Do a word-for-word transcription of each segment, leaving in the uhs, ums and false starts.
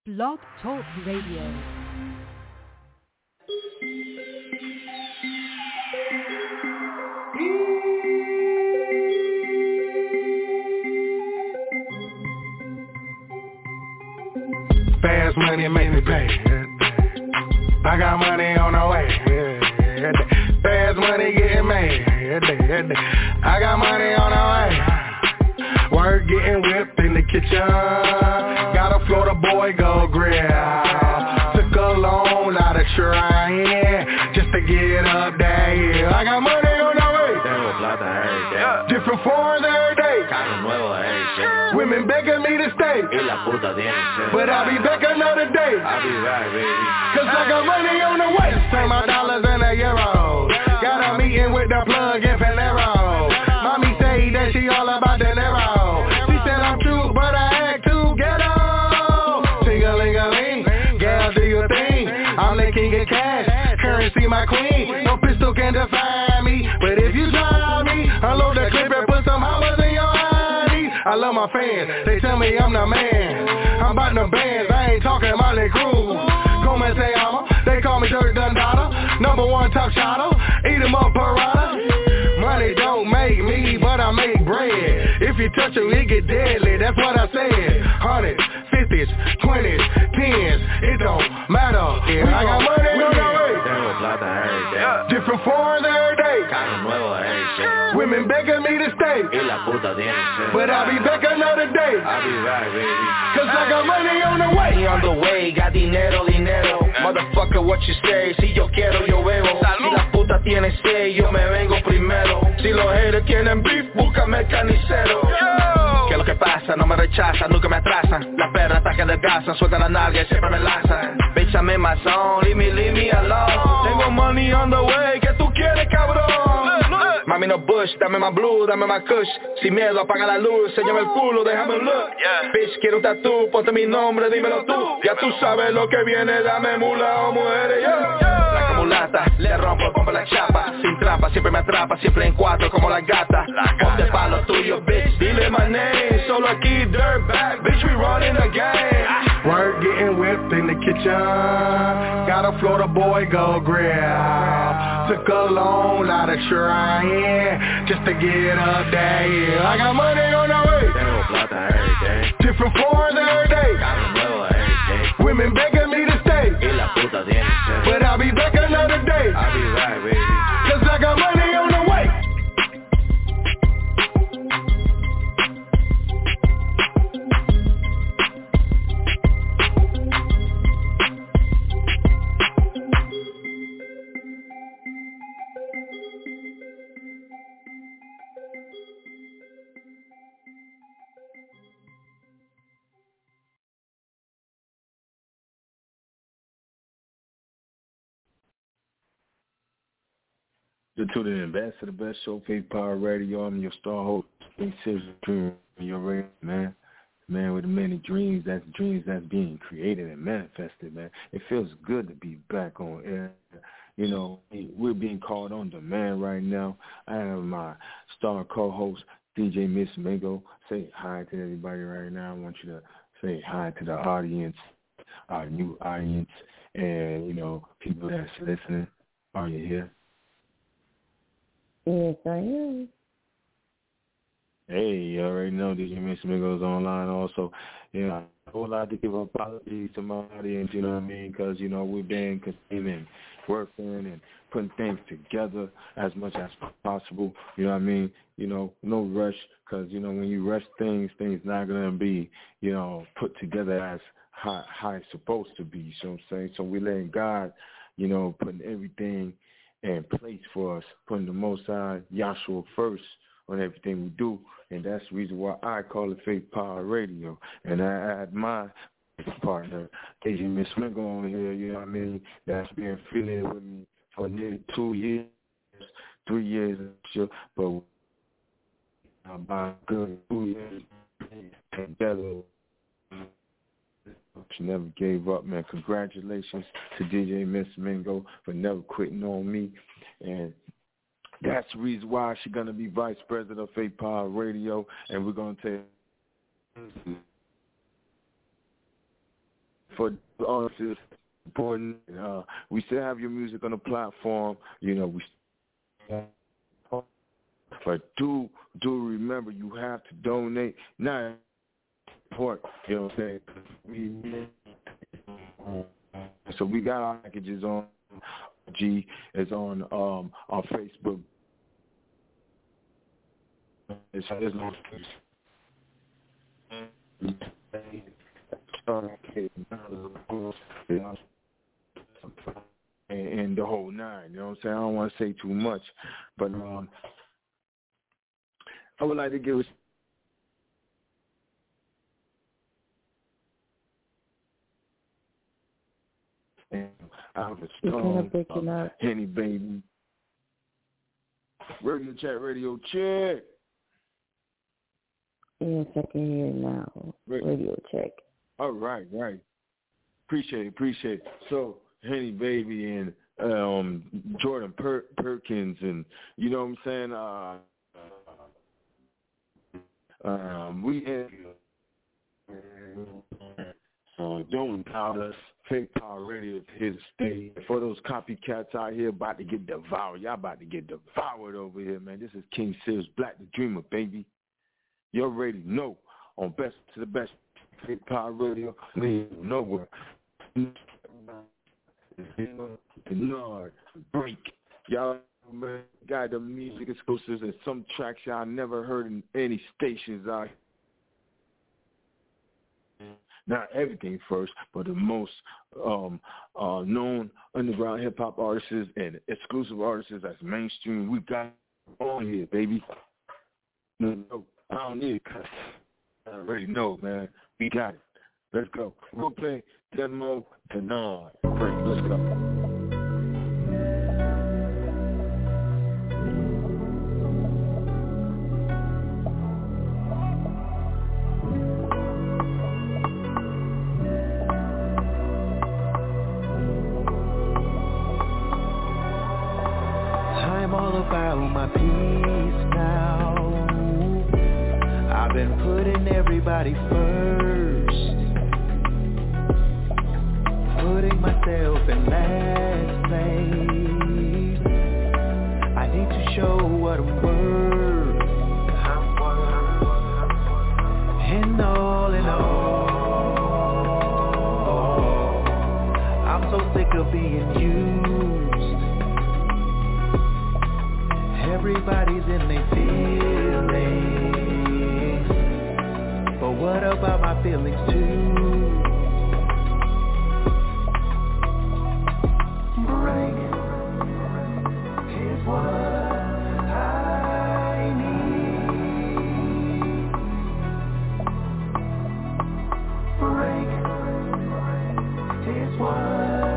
Blog Talk Radio. Fast money make me pay. I got money on the way. Fast money getting made. I got money on the way. Work getting whipped in the kitchen. Got a Florida boy go grill. Took a loan out of trying just to get up there. Yeah, I got money on the way. Tengo plata every day. Different foreigns every day. Carro nuevo every day. Women begging me to stay. Y la puta tiene sed. But I'll be back another day. I'll be back, baby. Cause I got money on the way. Turn my dollars into euros. Got a meeting with the plug in Panero. Mommy say that she all about the Nero. She said I'm true, but I act too ghetto. Ting-a-ling-a-ling, gal do your thing. I'm the king of cash, currency my queen. No pistol can define me, but if you try me, unload the clip and put some hours in your eyes. I love my fans, they tell me I'm the man. I'm about the bands, I ain't talking Molly Cruz. Come and say I'm a, they call me Dirk Dundada. Number one top shotter, eat 'em up parada. Money don't make me, but I make bread. If you touch it, it get deadly, that's what I said. Hundreds, fifties, twenties, tens, it don't matter. Yeah, I got money on the way. Tengo plata every day. Different foreigns every day. Carro nuevo every day. Women begging me to stay. Y la puta tiene sed. But I'll be back another day. I'll be back, baby. Cause I got money on the way. Money on the way, got dinero, dinero. Motherfucker, what you say? Si yo quiero, yo bebo. Si la puta tiene sed, yo me vengo primero. Si los haters tienen beef, búscame el carnicero. Que lo que pasa, no me rechazan, nunca me atrasan. La perra ataca de casa, suelta la nalga y siempre me lanzan. Bitch, I'm in my zone, leave me, leave me alone. Tengo money on the way, ¿qué tú quieres, cabrón? Mami, no bush, dame más blue, dame más kush. Sin miedo, apaga la luz, enséñame el culo, déjame un look. Bitch, quiero un tatú, ponte mi nombre, dímelo tú. Ya tú sabes lo que viene, dame mula o mujeres, yeah. La camulata, le rompo, pompa la chapa. Sin trampa, siempre me atrapa, siempre en cuatro como la gata. Ponte pa' lo tuyo, bitch, dile my name. Solo aquí, dirt bag, bitch, we running the game. Work getting whipped in the kitchen. Got a Florida boy go grill. Took a loan out of trying just to get up there. Yeah, I got money on the way. Tengo plata every day. Different foreigns every day. Carro nuevo every day. Women begging me to stay. Y la puta tiene sed. But I'll be back another day. I'll be back, baby. Cause I got money on the way. You're tuning in back to the best show, Faith Power Radio. I'm your star host, Faith Citizen Dream, your radio, man. Man with many dreams, that's dreams that's being created and manifested, man. It feels good to be back on air. You know, we're being called on demand right now. I have my star co-host, D J Miss Mingo. Say hi to everybody right now. I want you to say hi to the audience, our new audience, and, you know, people that's listening. Are you here? Yes, I am. Hey, you already know D J Miss Mingo's online also. You know, a whole lot to give apologies to my audience, you know what I mean, because, you know, we've been continuing, working and putting things together as much as possible, you know what I mean, you know, no rush, because, you know, when you rush things, things not going to be, you know, put together as how, how it's supposed to be, you know what I'm saying, so we're letting God, you know, putting everything in place for us, putting the Most High, Yahshua first on everything we do, and that's the reason why I call it Faith Power Radio, and I add my partner, D J Miss Mingo on here, you know what I mean, that's been affiliated with me for nearly two years, three years, sure, but about good two years together. She never gave up, man. Congratulations to D J Miss Mingo for never quitting on me. And that's the reason why she's going to be Vice President of Faith Power Radio. And we're going to take for the artists. Important. Uh, we still have your music on the platform. You know, we. But do do remember, you have to donate. Not support. You know what I'm saying? So we got our packages on. G is on um our Facebook. It's, it's no and, and the whole nine, you know what I'm saying? I don't want to say too much, but um, I would like to give and I was strong, uh, Henny Baby, Radio Chat, Radio Check. Yes, I can hear it now. Radio Check. All right, right. Appreciate it, appreciate it. So, Henny Baby and um, Jordan per- Perkins and, you know what I'm saying, uh, um, we have, uh, don't doubt us. Fake Power Radio is here to stay. For those copycats out here about to get devoured, y'all about to get devoured over here, man. This is King Sears, Black the Dreamer, baby. You already know. On Best to the Best, Fake Power Radio, leave nowhere. Lord, break. Y'all, man, got the music exclusives and some tracks y'all never heard in any stations out here. Not everything first, but the most um, uh, known underground hip-hop artists and exclusive artists that's mainstream. We got on here, baby. No, no, I don't need it, cuz I already know, man. We got it. Let's go. We'll play Demo Denard. Great, let's go. My peace now. I've been putting everybody first, putting myself in last place. I need to show what I'm worth. And all in all, I'm so sick of being used. Everybody's in their feelings, but what about my feelings too? Break is what I need. Break is what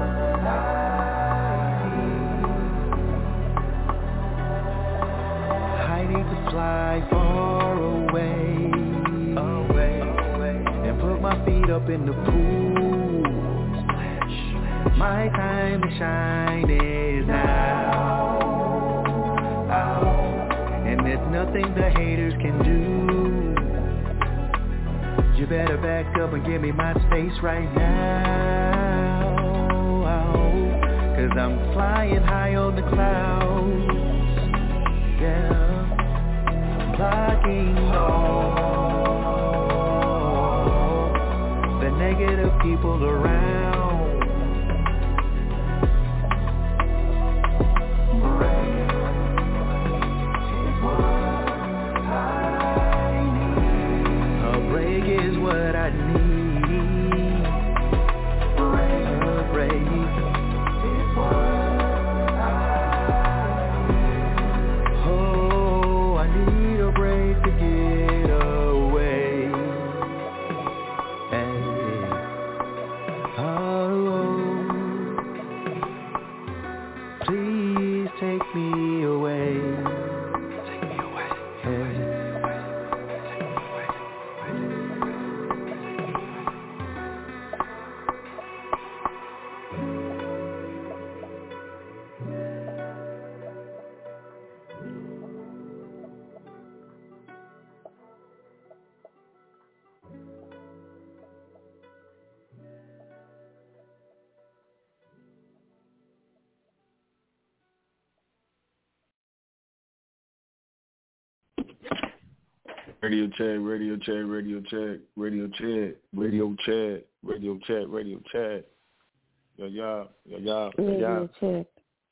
fly far away, away, away, and put my feet up in the pool. My time to shine is now, out, and there's nothing the haters can do. You better back up and give me my space right now, cause I'm flying high on the clouds, yeah. Blocking all the negative people around. Break is what I need. A break is what I need. Break, a break is what Radio check, radio check, radio check, radio check, radio check, radio check, radio check. Yo, y'all, yo, y'all, yo, y'all. Radio check.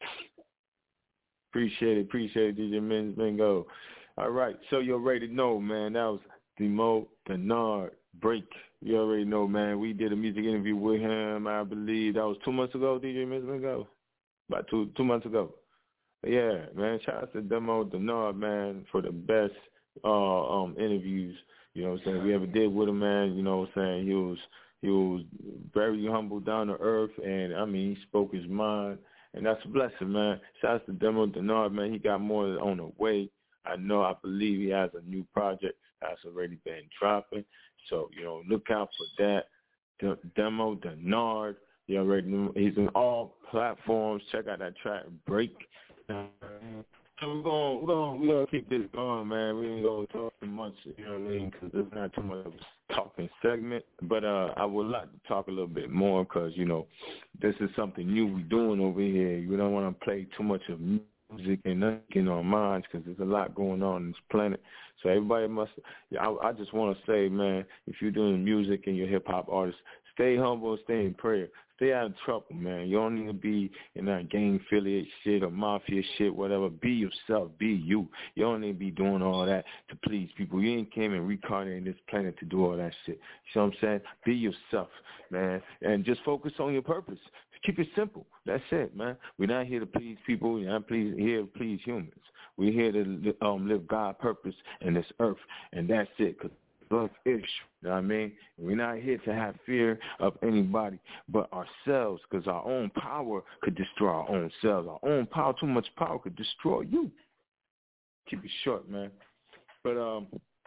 Appreciate it, appreciate it, D J Mingo. All right, so you already know, man, that was Demo Denard Break. You already know, man. We did a music interview with him, I believe that was two months ago, D J Mingo. About two two months ago. Yeah, man. Shout out to Demo Denard, man, for the best uh, um, interviews, you know what I'm saying, we ever did with him, man. You know what I'm saying? He was he was very humble, down to earth, and I mean he spoke his mind, and that's a blessing, man. Shout out to Demo Denard, man. He got more on the way. I know, I believe he has a new project that's already been dropping. So, you know, look out for that. De- Demo Denard. You already know he's on all platforms. Check out that track, Break. So we're going, we're going, we're going to keep this going, man. We ain't going to talk too much, you know what I mean, because there's not too much of a talking segment. But uh, I would like to talk a little bit more because, you know, this is something new we're doing over here. We don't want to play too much of music and nothing in our minds because there's a lot going on in this planet. So everybody must, I, I just want to say, man, if you're doing music and you're a hip-hop artist, stay humble and stay in prayer. Stay out of trouble, man. You don't need to be in that gang affiliate shit or mafia shit, whatever. Be yourself. Be you. You don't need to be doing all that to please people. You ain't came and reincarnated this planet to do all that shit. You know what I'm saying? Be yourself, man, and just focus on your purpose. Keep it simple. That's it, man. We're not here to please people. We're not please, here to please humans. We're here to um, live God's purpose in this earth, and that's it. Cause love is, you know what I mean? We're not here to have fear of anybody but ourselves, because our own power could destroy our own selves. Our own power, too much power could destroy you. Keep it short, man. But um,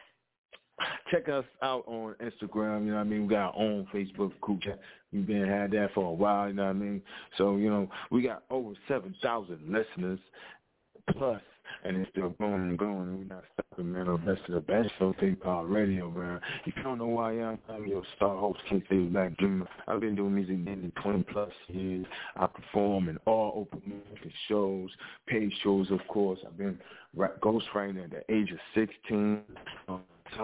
check us out on Instagram, you know what I mean? We got our own Facebook group chat. We've been had that for a while, you know what I mean? So, you know, we got over seven thousand listeners plus. And it's still going and going. We're not stopping, man. The best of the best show, Faith Power Radio, man. If you don't know who I am, I'm your star host, King Faith Black Dreamer. I've been doing music nearly twenty plus years. I perform in all open music shows, paid shows, of course. I've been ghostwriting at the age of sixteen. Um,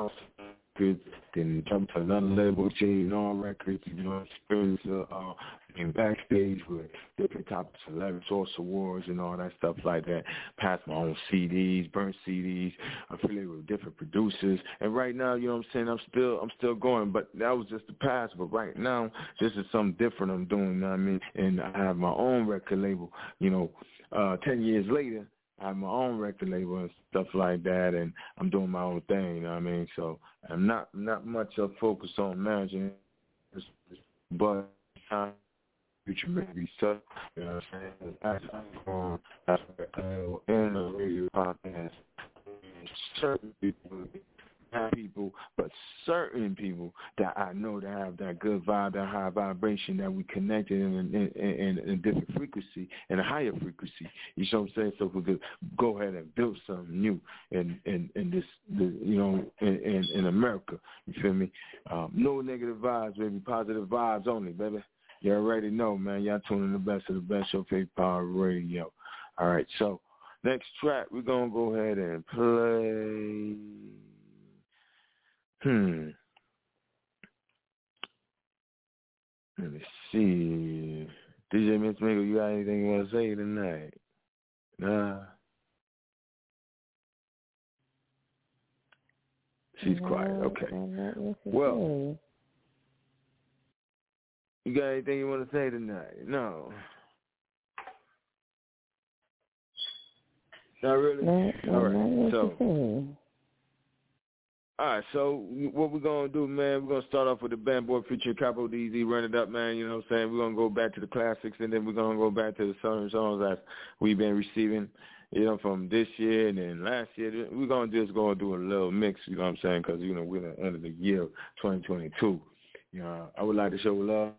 then jumped to another level, J and R Records, you know, experience uh, uh, being backstage with different types of celebrity source awards and all that stuff like that. Passed my own C Ds, burnt C Ds, affiliated with different producers. And right now, you know what I'm saying, I'm still I'm still going, but that was just the past. But right now, this is something different I'm doing, you know what I mean? And I have my own record label, you know, uh, ten years later. I have my own record label and stuff like that, and I'm doing my own thing, you know what I mean? So I'm not not much of focus on managing, but time future maybe so, you know what I'm saying? As I'm going, as I in the radio podcast, certain people, not people, but certain people that I know that have that good vibe, that high vibration, that we connected in, in, in, in a different frequency, in a higher frequency. You know what I'm saying? So we could go ahead and build something new in, in, in this, the, you know, in, in, in America. You feel me? Um, no negative vibes, baby. Positive vibes only, baby. You already know, man. Y'all tuning the best of the best show, Faith Power Radio. All right, so next track, we're going to go ahead and play... Hmm. Let me see. D J Miss Mingle, you got anything you want to say tonight? Nah. She's no, quiet. Okay. Well, you got anything you want to say tonight? No. Not really? No, all right. no, So. All right, so what we're going to do, man, we're going to start off with the Band Boy featuring Capo D Z, Run It Up, man, you know what I'm saying? We're going to go back to the classics, and then we're going to go back to the certain songs that we've been receiving, you know, from this year and then last year. We're going to just go and do a little mix, you know what I'm saying, because, you know, we're at the end of the year, twenty twenty-two. You know, I would like to show love,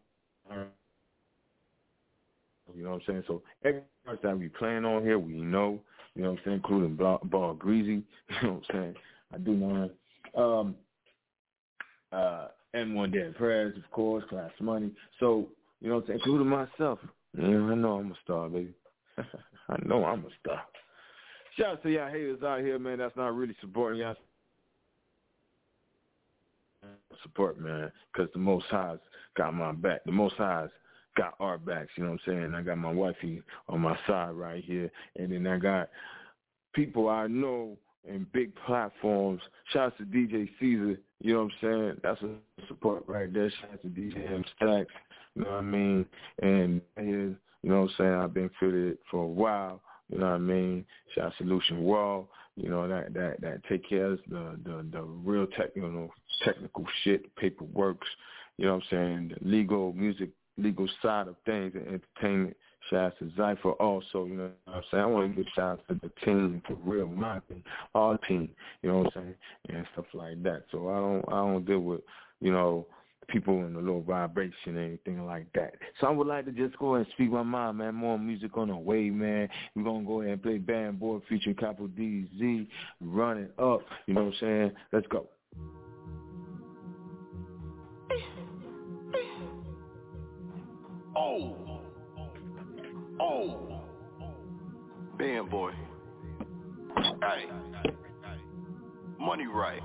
you know what I'm saying? So every artist that we playing on here, we know, you know what I'm saying, including Ball Greasy, you know what I'm saying? I do know Um, uh, M one Dead Prayers, of course, Class Money. So, you know what I'm saying, including myself. Yeah, I know I'm a star, baby. I know I'm a star. Shout out to y'all haters out here, man, that's not really supporting y'all. support, man, because the Most High's got my back. The Most High's got our backs, you know what I'm saying? I got my wifey on my side right here, and then I got people I know in big platforms. Shout out to D J Caesar, you know what I'm saying? That's a support right there. Shout out to D J M Stacks, you know what I mean? And here, you know what I'm saying, I've been fitted for a while, you know what I mean? Shout out to Lucian Wall, you know, that that that take care of the the, the real technical technical shit, paperwork, you know what I'm saying, the legal music, legal side of things and entertainment. Shout out to Zypher also, you know what I'm saying? I want to give shout out to the team for real, my team, our team, you know what I'm saying, and stuff like that. So I don't I don't deal with, you know, people in a low vibration or anything like that. So I would like to just go ahead and speak my mind, man. More music on the way, man. We're going to go ahead and play Band Boy featuring Capital D Z, Run It Up, you know what I'm saying? Let's go. Oh, oh, Band Boy, hey, money right.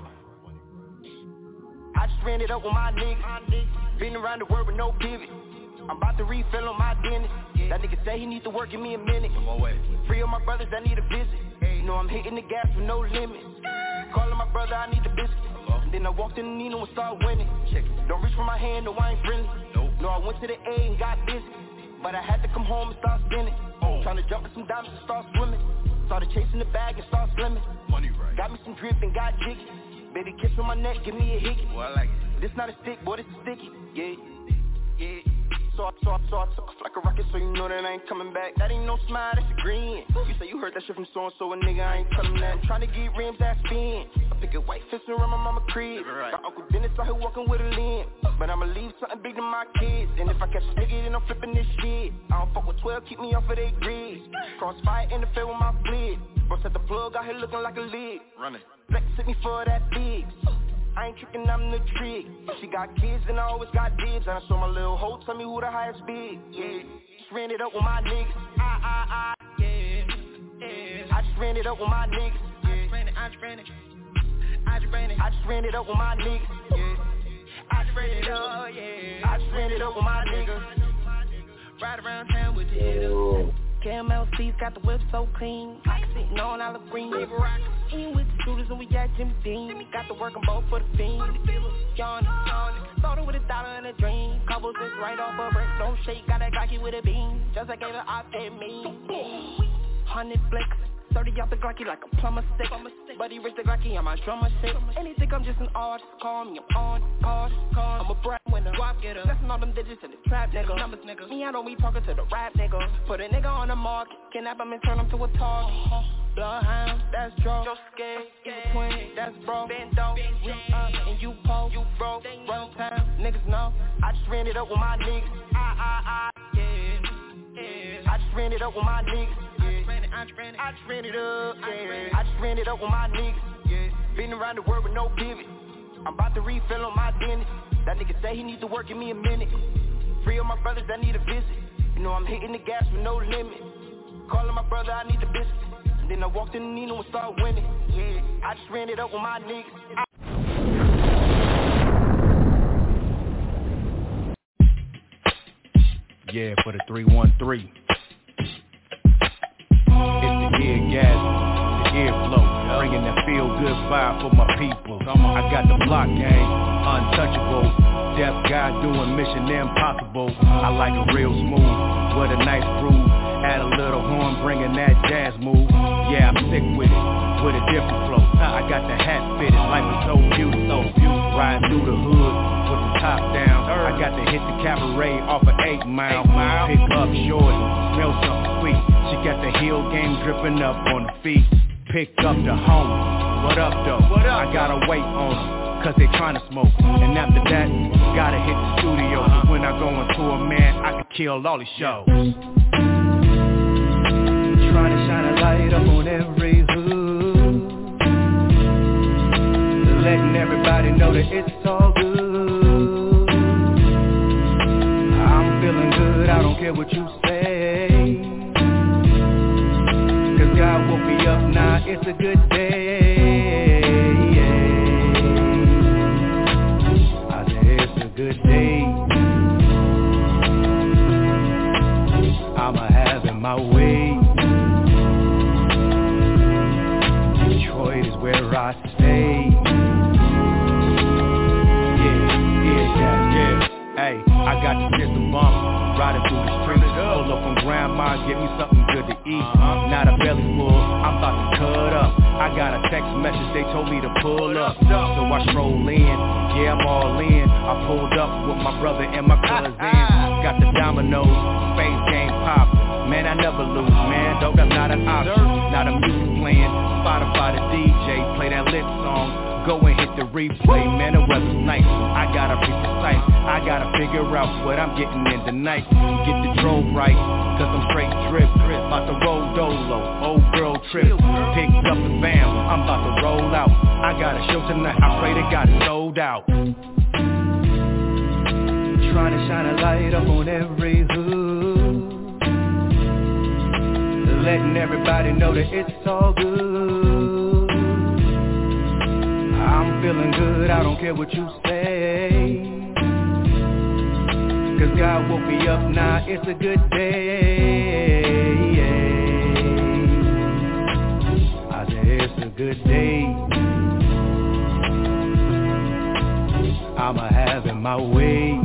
I just ran it up with my niggas, been around the world with no pivot. I'm about to refill on my dentist. That nigga say he need to work, give me a minute. On my way. Free of my brothers that need a visit. You know I'm hitting the gas with no limit. Calling my brother, I need the biscuit. And then I walked in the Nino and started winning. Check it. Don't reach for my hand, no I ain't friendly. Nope. No, I went to the A and got busy. But I had to come home and start spinning. Oh. Trying to jump with some diamonds and start swimming. Started chasing the bag and start slimming. Money right. Got me some drip and got jiggy. Baby kiss on my neck, give me a hickey. Well, I like it. This not a stick, boy, this is sticky. Yeah, yeah. So I, so I, so I took off like a rocket, so you know that I ain't coming back. That ain't no smile, that's a grin. You say you heard that shit from so-and-so, a nigga, I ain't telling that. I'm trying to get rims that spin. I pick a white fist around my mama crib. Right. Got Uncle Dennis out here walking with a limb. But I'ma leave something big to my kids. And if I catch a nigga, then I'm flipping this shit. I don't fuck with twelve, keep me off of they grids. Crossfire interfere with my flit. Bro set the plug out here looking like a lid. Running. Flex hit me for that big. I ain't tricking, I'm the trick. She got kids and I always got dibs. And I saw my little hoe tell me who the highest bid. Yeah, just ran it up with my niggas. I, I, I, yeah, yeah. I just ran it up with my niggas. Yeah. I just ran it, I just ran it. I just ran it, I just ran it up with my niggas. Yeah, I just ran it up, yeah. I just ran it up with my niggas. Ride around town with the hitters. Caramel seats got the whip so clean. I can sit on olive green. In with the shooters and we got Jimmy Dean. Got to work on both for the fiend. Yawn, started with a dollar and a dream. Couple just right off a brick. Don't shake, got that Glocky with a beam. Just like gave it off that me. Hundred flicks. thirty out the Glocky like a plumber stick. Buddy rich the Glocky on my drummer shit. And they think I'm just an artist. Call me, I'm on, call, call. I'm a brat winner. Guap getter. Lesson all them digits in the trap, nigga. Numbers, nigga. Me, I don't be talking to the rap, nigga. Put a nigga on the mark. Kidnap him and turn him to a target. Bloodhound, that's draw. Just scared, twenty, that's bro. Bando, we up and you po, you broke. Run time, niggas know. I just ran it up with my niggas. I, I, I, yeah, yeah. I just ran it up with my niggas. I just ran it, I just ran it up, yeah. I just ran it up with my niggas, yeah. Been around the world with no pivot. I'm about to refill on my dentist. That nigga say he needs to work, give me a minute. Free of my brothers that need a visit. You know I'm hitting the gas with no limit. Calling my brother, I need the biscuit. And then I walked in the Nino and started winning. Yeah, I just ran it up with my niggas. I- Yeah, for the three one three. It's the ear gas, the ear flow, bringing that feel good vibe for my people. I got the block gang, untouchable, deaf guy doing mission impossible. I like it real smooth, with a nice groove, add a little horn, bringing that jazz move. Yeah, I'm sick with it, with a different flow. I got the hat fitted, life is so beautiful. Riding through the hood with the top down. I got to hit the cabaret off of eight mile. Pick up shorty, smell something sweet. She got the heel game dripping up on the feet. Picked up the home. What up though? What up? I gotta wait on them, cause they tryna smoke. And after that, gotta hit the studio. But when I go on tour, man, I can kill all these shows. Trying to shine a light up on every hood, letting everybody know that it's all good. I'm feeling good, I don't care what you say. God woke me up, now it's a good day. my way. Detroit is where I stay. Yeah, yeah, yeah, yeah. Hey, I got the system bump, riding through the streets. Pull up from grandma, get me something good to eat. Not a belly full, I'm about to cut up. I got a text message, they told me to pull up. So I stroll in, yeah, I'm all in. I pulled up with my brother and my cousin. Got the dominoes, space game pop. Man, I never lose, man, though that's not an option. Not a music playing, Spotify the D J, play that lit song. Go and hit the replay, man, the weather's nice. I gotta be precise, I gotta figure out what I'm getting in tonight. Get the drove right, cause I'm straight drip, drip. About to roll dolo, old girl trip. Picked up the fam, I'm about to roll out. I got a show tonight, I pray to God it's sold out. Trying to shine a light up on every hood, letting everybody know that it's all good. I'm feeling good, I don't care what you say, cause God woke me up, now it's a good day. I said it's a good day, I'ma have it my way.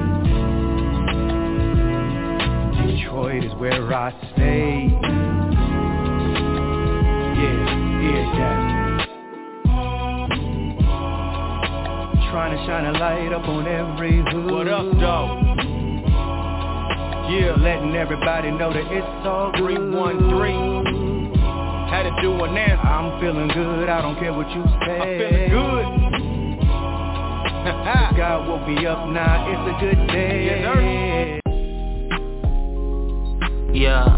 Detroit is where I stay. Yeah, yeah, yeah. Trying to shine a light up on every hood. What up, dog? Yeah, letting everybody know that it's all good. three one three Had to do an answer. I'm feeling good, I don't care what you say. I'm feeling good. God woke me up, now it's a good day. Yes, yeah.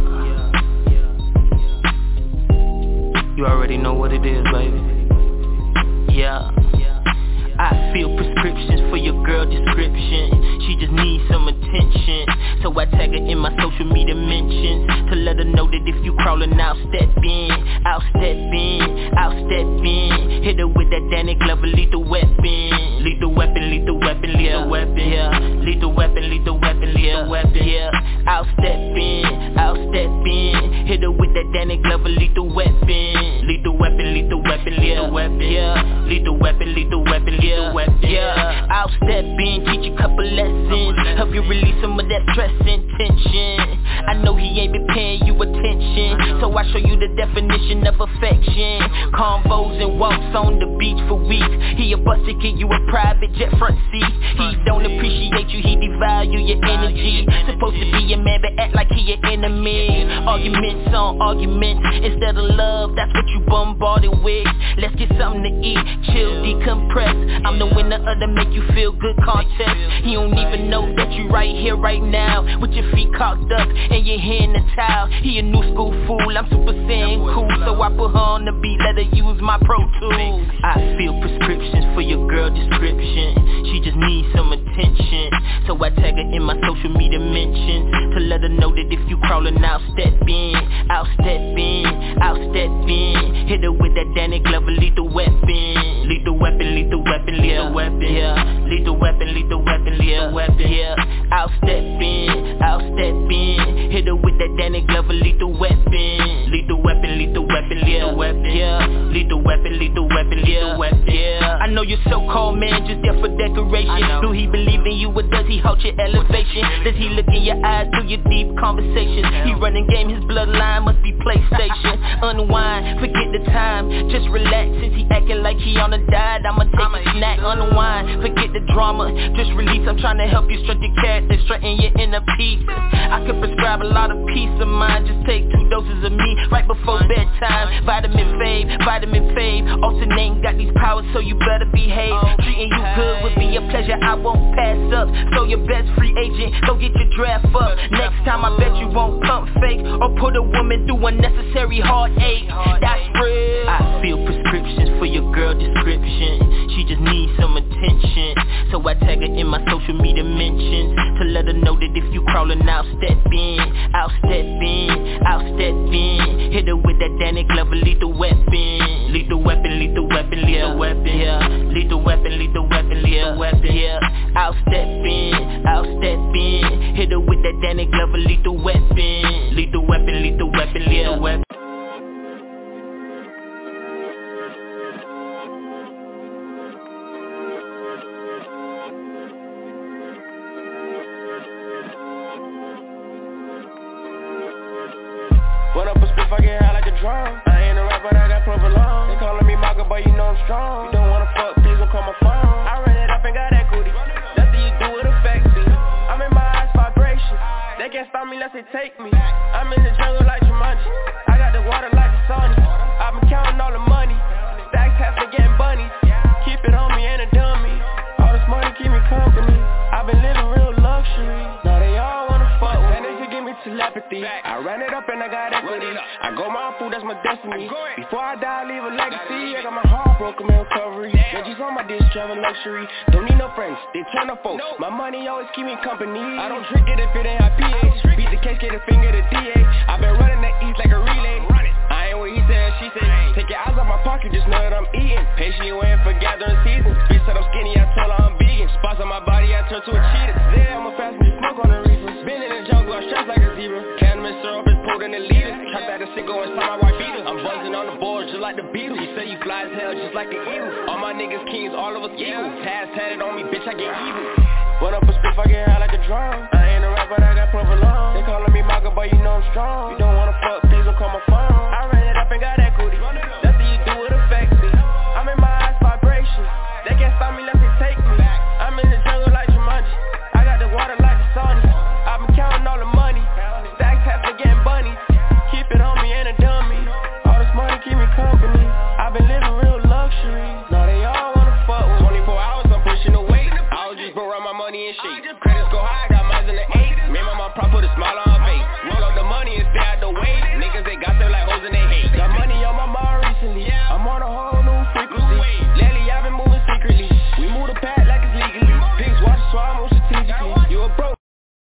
You already know what it is, baby. Yeah. I feel prescriptions for your girl description. She just needs some attention, so I tag her in my social media mentions to let her know that if you crawling, I'll step in, I'll step in, I'll step in. Hit her with that Danny Glover lethal weapon, lethal weapon, lethal weapon, lethal weapon, yeah, lethal weapon, lethal weapon, lethal weapon, yeah. I'll step in, I'll step in. Hit her with that Danny Glover lethal weapon, lethal weapon, lethal weapon, lethal weapon, yeah, lethal weapon, lethal weapon. Yeah, yeah, I'll step in, teach you a couple lessons, help you release some of that stress and tension. I know he ain't been paying you attention, so I show you the definition of affection. Convos and walks on the beach for weeks. He a bus ticket, you a private jet front seat. He don't appreciate you, he devalue your energy. Supposed to be a man but act like he your enemy. Arguments on arguments instead of love, that's what you bombarded with. Let's get something to eat, chill, decompress. I'm the winner of the make you feel good contest. He don't even know that you right here, right now, with your feet cocked up and your hand in the towel. He a new school fool, I'm super saiyan cool, so I put her on the beat, let her use my Pro Tools. I feel prescriptions for your girl description. She just needs some attention, so I tag her in my social media mentions to let her know that if you crawling, I'll step in, I'll step in, I'll step in. Hit her with that Danny Glover lethal weapon, lethal weapon, lethal weapon, lethal weapon, yeah, lethal weapon, lethal weapon, lethal weapon, yeah. I'll step in, I'll step in. Hit her with that Danny Glover lethal weapon, lethal weapon, lethal weapon, lethal weapon, yeah, lethal weapon, lethal weapon, lethal weapon, yeah. I know you're so-called man just there for decoration. Do he believe in you or does he halt your elevation? Does he look in your eyes through your deep conversations? He running game, his bloodline must be PlayStation. Unwind, forget the time, just relax. Since he acting like he on a diet, I'ma take a snack. Unwind, forget the drama, just release. I'm trying to help you strengthen your character, straighten your inner peace. I could prescribe a lot of peace of mind, just take two doses of me right before bedtime. Vitamin fave, vitamin fave, alternating, got these powers so you better behave. Treating you good would be a pleasure, I won't pass up. So your best free agent, go get your draft up. Next time I bet you won't pump fake or put a woman through unnecessary heartache. That's real. I feel prescriptions for your girl description. She just needs some attention, so I tag her in my social media mentions to let her know that if you crawling, I'll step in, I'll step in, I'll step in. Hit her with that Danny Glover lethal weapon, lethal weapon, lethal weapon, lethal weapon, yeah, lethal weapon, lethal weapon, lethal weapon, yeah. I'll step in, I'll step in. Hit her with that Danny Glover lethal weapon, Lethal weapon, lethal weapon, lethal weapon. When up a spiff, I get high like a drum. I ain't a rapper, but I got provolone. They calling me Maka, but you know I'm strong. You don't wanna fuck, please don't call my phone. I ran it up and got equity. Nothing you do, it affects me. I'm in my eyes vibration. They can't stop me unless they take me. I'm in the jungle like Jumanji. I got the water like the Sony. I've been counting all the money. Stacks have been getting bunnies. Keep it on me, ain't a dummy. All this money keep me company. I've been living real luxury. Now they all wanna fuck with me. They give me telepathy. I ran it up and I got equity. I go my food, that's my destiny. Before I die, I leave a legacy. I got my heart broken, in recovery. Veggies on my dish, travel luxury. Don't need no friends, they turn up folks. My money always keep me company. I don't drink it if it ain't high pH. Beat the case, get a finger to D A. I've been running the east like a relay. I ain't what he said, she said. Take your eyes off my pocket, just know that I'm eating. Patient you in for gathering seasons. Bitch said I'm skinny, I told her I'm vegan. Spots on my body, I turn to a cheetah. There, I'm a passenger, smoke on the reefer. Been in the jungle, I stress like a zebra. Cannabis syrup is pulled in the leader. Trap at a single inside my white beater. I'm buzzing on the board just like the Beatles. You say you fly as hell just like the eagle. All my niggas kings, all of us equal. Tats tatted on me, bitch, I get evil. When up a spiff, I get high like a drum. I ain't a rapper, but I got provolone. They calling me Maka, but you know I'm strong. You don't wanna fuck, please don't call my phone. I ran it up and got equity. Nothing you do, it affects me. I'm in my eyes vibration. They can't stop me unless they take me. I'm in the jungle like Jumanji. I got the water like the Sony. I've been counting all the money. Stacks have been getting bunnies. Keep it on me, ain't a dummy. All this money keep me company. I've been living real luxury. Now they all wanna fuck with me. twenty-four hours, I'm pushing the weight. I was just broke around my money and shit. Credits go high, got mines in the eight. Me and my mom prop put a smile on her face. Roll up the money and stay out the way. Niggas, they got them like hoes and they hate. Got money on my mind recently. I'm on a whole new frequency. Lately, I've been moving secretly. We move the pad like it's legally. Pigs watch, so I move strategically. You a broke.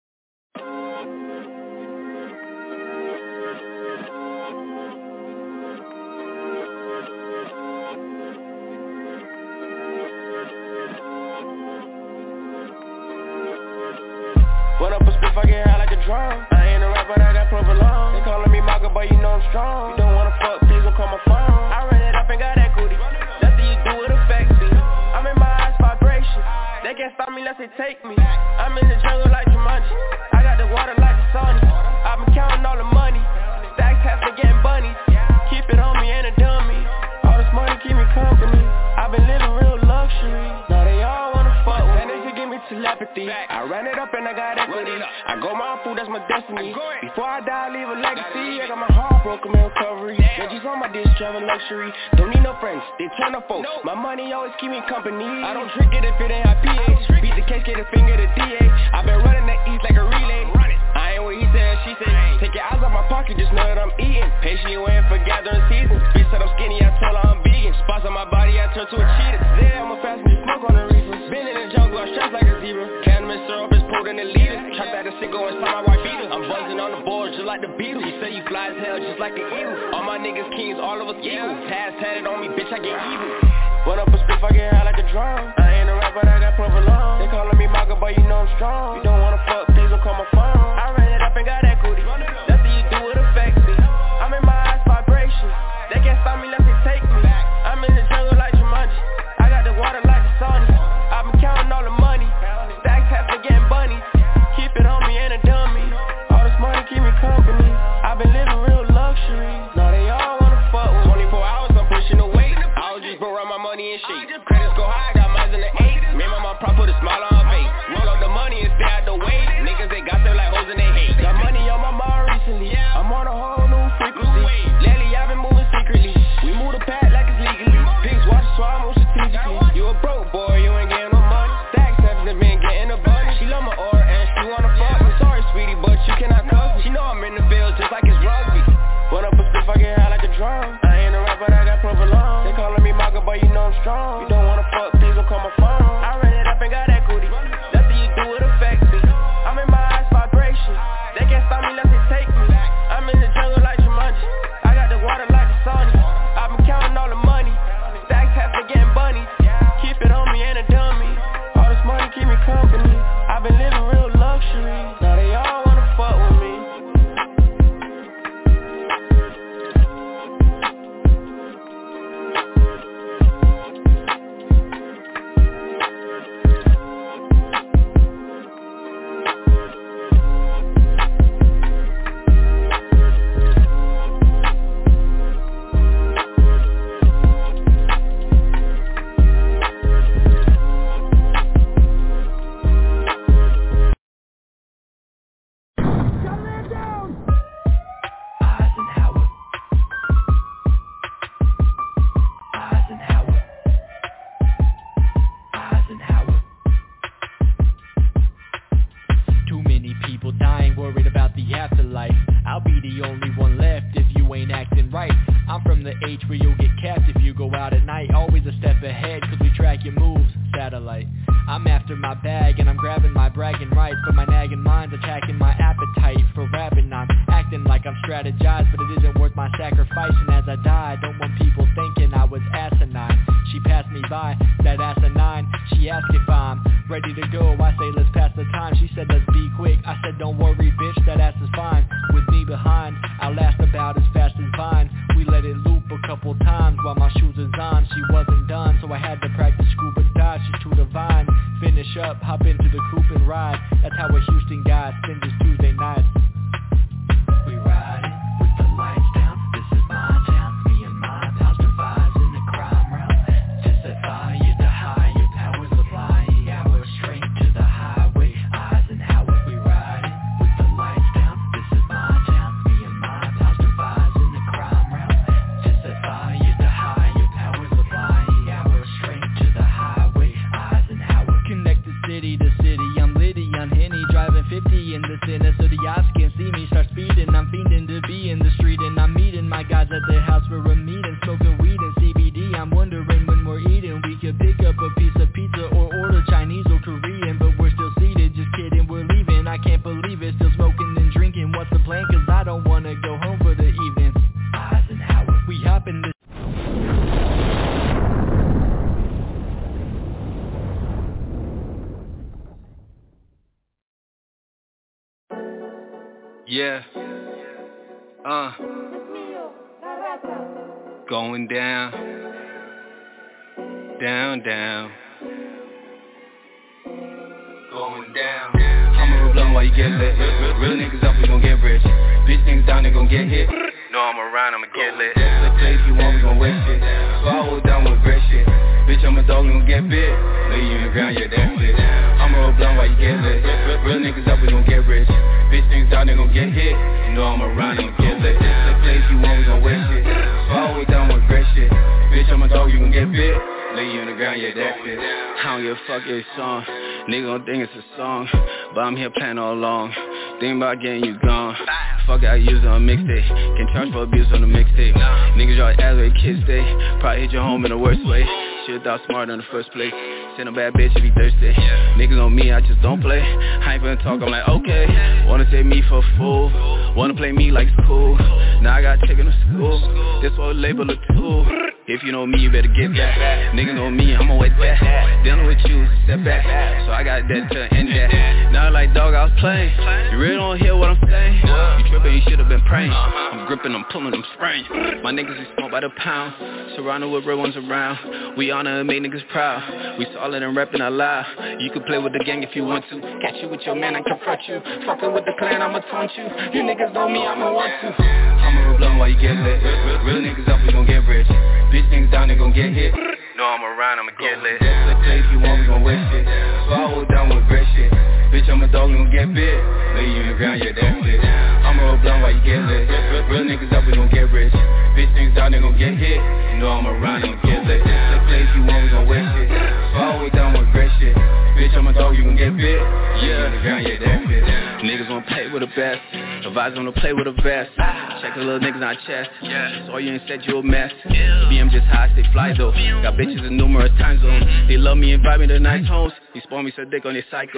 When up a spiff, I get high like a drum. I ain't a rapper, but I got provolone. They calling me Maka, but you know I'm strong. You don't wanna fuck, please don't call my phone. I ran it up and got equity. Nothing you do, it affects me. I'm in my eyes vibration. They can't stop me unless they take me. I'm in the jungle like Jumanji. I got the water like the Sony. I've been counting all the money. Stacks have been getting bunnies. Keep it on me, ain't a dummy. All this money keep me company. I've been living real luxury. Now they all wanna fuck with me. They give me telepathy. I ran it up and I got equity. I go my food, that's my destiny. Before I die, I leave a legacy. I got my heart broken, in recovery. Veggies on my dish, travel luxury. Don't need no friends, they turn up folks. My money always keep me company. I don't drink it if it ain't high pH. Beat the case, get a finger to D A. I've been running the east like a relay. I ain't what he said, she said. Take your eyes off my pocket, just know that I'm eating. Patient you in for gathering seasons. Bitch said I'm skinny, I told her I'm vegan. Spots on my body, I turn to a cheetah. There, I'm a passenger, smoke on the reefer. Been in the jungle, I stress like a zebra. Cannabis syrup is pulled in the leader. Trap at a single inside my white beater. I'm buzzing on the board just like the Beatles. You say you fly as hell just like the eagle. All my niggas kings, all of us equal. Tats tatted on me, bitch, I get evil. When up a spiff, I get high like a drum. I ain't a rapper, but I got provolone. They calling me Maka, but you know I'm strong. You don't wanna fuck, please don't call my phone. I ran it up and got equity. Nothing you do, it affects me. I'm in my eyes vibration. They can't stop me unless they take me. I'm in the jungle like Jumanji. I got the water like the Sony. I've been counting all the money. Stacks have been getting bunnies. Keep it on me, ain't a dummy. All this money keep me company. I've been living real luxury. Now they all wanna fuck with me. twenty-four hours, I'm pushing the weight. I was just broke around my money and shit. Credits go high, got mines in the eight. Me and my mom prop put a smile on her face. Roll up the money and stay out the way. Niggas, they got them like hoes and they hate. Got money on my mind recently. I'm on a whole new frequency. Lately, I've been moving secretly. We move the pad like it's legally. Pigs watch, so I move strategically. You a broke boy, you ain't getting no money. Stacks haven't been getting a bunny. She love my aura and she wanna fuck. I'm sorry, sweetie, but you cannot cuff me. She know I'm in the field just like it's rugby. worried about the afterlife. I'll be the only one left if you ain't acting right. I'm from the age where you'll get capped if you go out at night. Always a step ahead cause we track your moves, satellite. I'm after my bag and I'm grabbing my bragging rights, but my nagging mind's attacking my appetite for rapping. I'm acting like I'm strategized, but it isn't worth my sacrifice. And as I die, I don't want people thinking I was asinine. She passed me by, that asinine. She asked if I'm ready to go. I say let's pass the time. She said let's be quick. I said don't worry bitch, that ass is fine. With me behind, I'll last about as fast as Vine. We let it loop a couple times while my shoes is on. She wasn't done, so I had to practice scuba dive. She's too divine. Finish up, hop into the coupe and ride. That's how a Houston guy spends his Tuesday nights. We riding with the lights down. This is my town. Me and my pals divides in the crime realm. Just set fire to higher powers applying. Our straight to the highway. Eisenhower. We riding with the lights down. This is my town. Me and my pals divides in the crime realm. Just set fire to higher powers applying. Our straight to the highway. Eisenhower. Connected city to city. I'm litty on Henny, driving fifty in the center so the yachts can see me. Start speeding, I'm fiending to be in the street, and I'm meeting my guys at the house for a meeting, smoking weed and C B D. I'm wondering when we're eating, we could pick up a piece of pizza or order Chinese or Korean, but we're still seated. Just kidding, we're leaving. I can't believe it, still smoking and drinking. What's the plan? Cause I don't wanna go home for the evening. Eisenhower. We hop in the Yeah, uh, going down, down, down, going down. I'ma roll blunt while you get lit. Real niggas up, we gon' get rich. Bitch niggas down, they gon' get hit. No, I'm around, I'ma get lit. Let's play if you want, we gon' waste it. So I hold down with great shit. Bitch, I'm a dog, we gon' get bit. Lay you in the ground, yeah, that's it. I'ma roll blunt while you get lit. Real niggas up, we gon' get rich. Bitch niggas down, they gon' get hit. You know I'm around, I'ma get lit. Let's play if you want, we gon' waste it. So I hold down with great shit. Bitch, I'm a dog, you gon' get bit. Lay you in the ground, yeah, that's it. I don't give a fuck your song. Nigga gon' think it's a song, but I'm here playing all along. Think about getting you gone. Fuck, I use it on mixtape. Can charge for abuse on the mixtape. Niggas y'all ass where kids stay. Probably hit your home in the worst way. Should've thought smarter in the first place. Send a bad bitch if he thirsty. Niggas on me, I just don't play. I ain't finna talk, I'm like, okay. Wanna take me for a fool. Wanna play me like it's cool. Now I got taken to school. This what label a tool. If you know me, you better get that. Niggas know me, I'ma wet that. Dealing with you is a setback. So I got that to end that. Now like dog, I was playing. You really don't hear what I'm saying. You tripping, you should've been praying. I'm gripping, I'm pulling, I'm spraying. My niggas is smoked by the pound. Surrounded with real ones around. We honor and make niggas proud. We solid and reppin' our live. You can play with the gang if you want to. Catch you with your man, I confront you. Fuckin' with the clan, I'ma taunt you. You niggas know me, I'ma want to. I'ma roll blunt while you get lit. Real niggas up, we gon' get rich. Bitch niggas down, they gon' get hit. No, I'm around, I'ma get lit. Let's play if you want, we gon' waste it. So I hold down with great shit. Bitch, I'm a dog, we gon' get bit. Lay you in the ground, yeah, that's it. I'ma roll blunt while you get lit. Real niggas up, we gon' get rich. Bitch niggas down, they gon' get hit. You know I'm around, I'ma get lit. Let's play if you want, we gon' waste it. So I hold down with great shit. Bitch, I'm a dog, you gon' get bit. Yeah, in the ground, yeah, that's it. Niggas wanna play with the best. Advise wanna play with the best. Check the little niggas on chest. So you ain't said you a mess. B M just high, stay fly though. Got bitches in numerous time zones. They love me and vibe me to nice homes. He spawn me so dick on their cycle.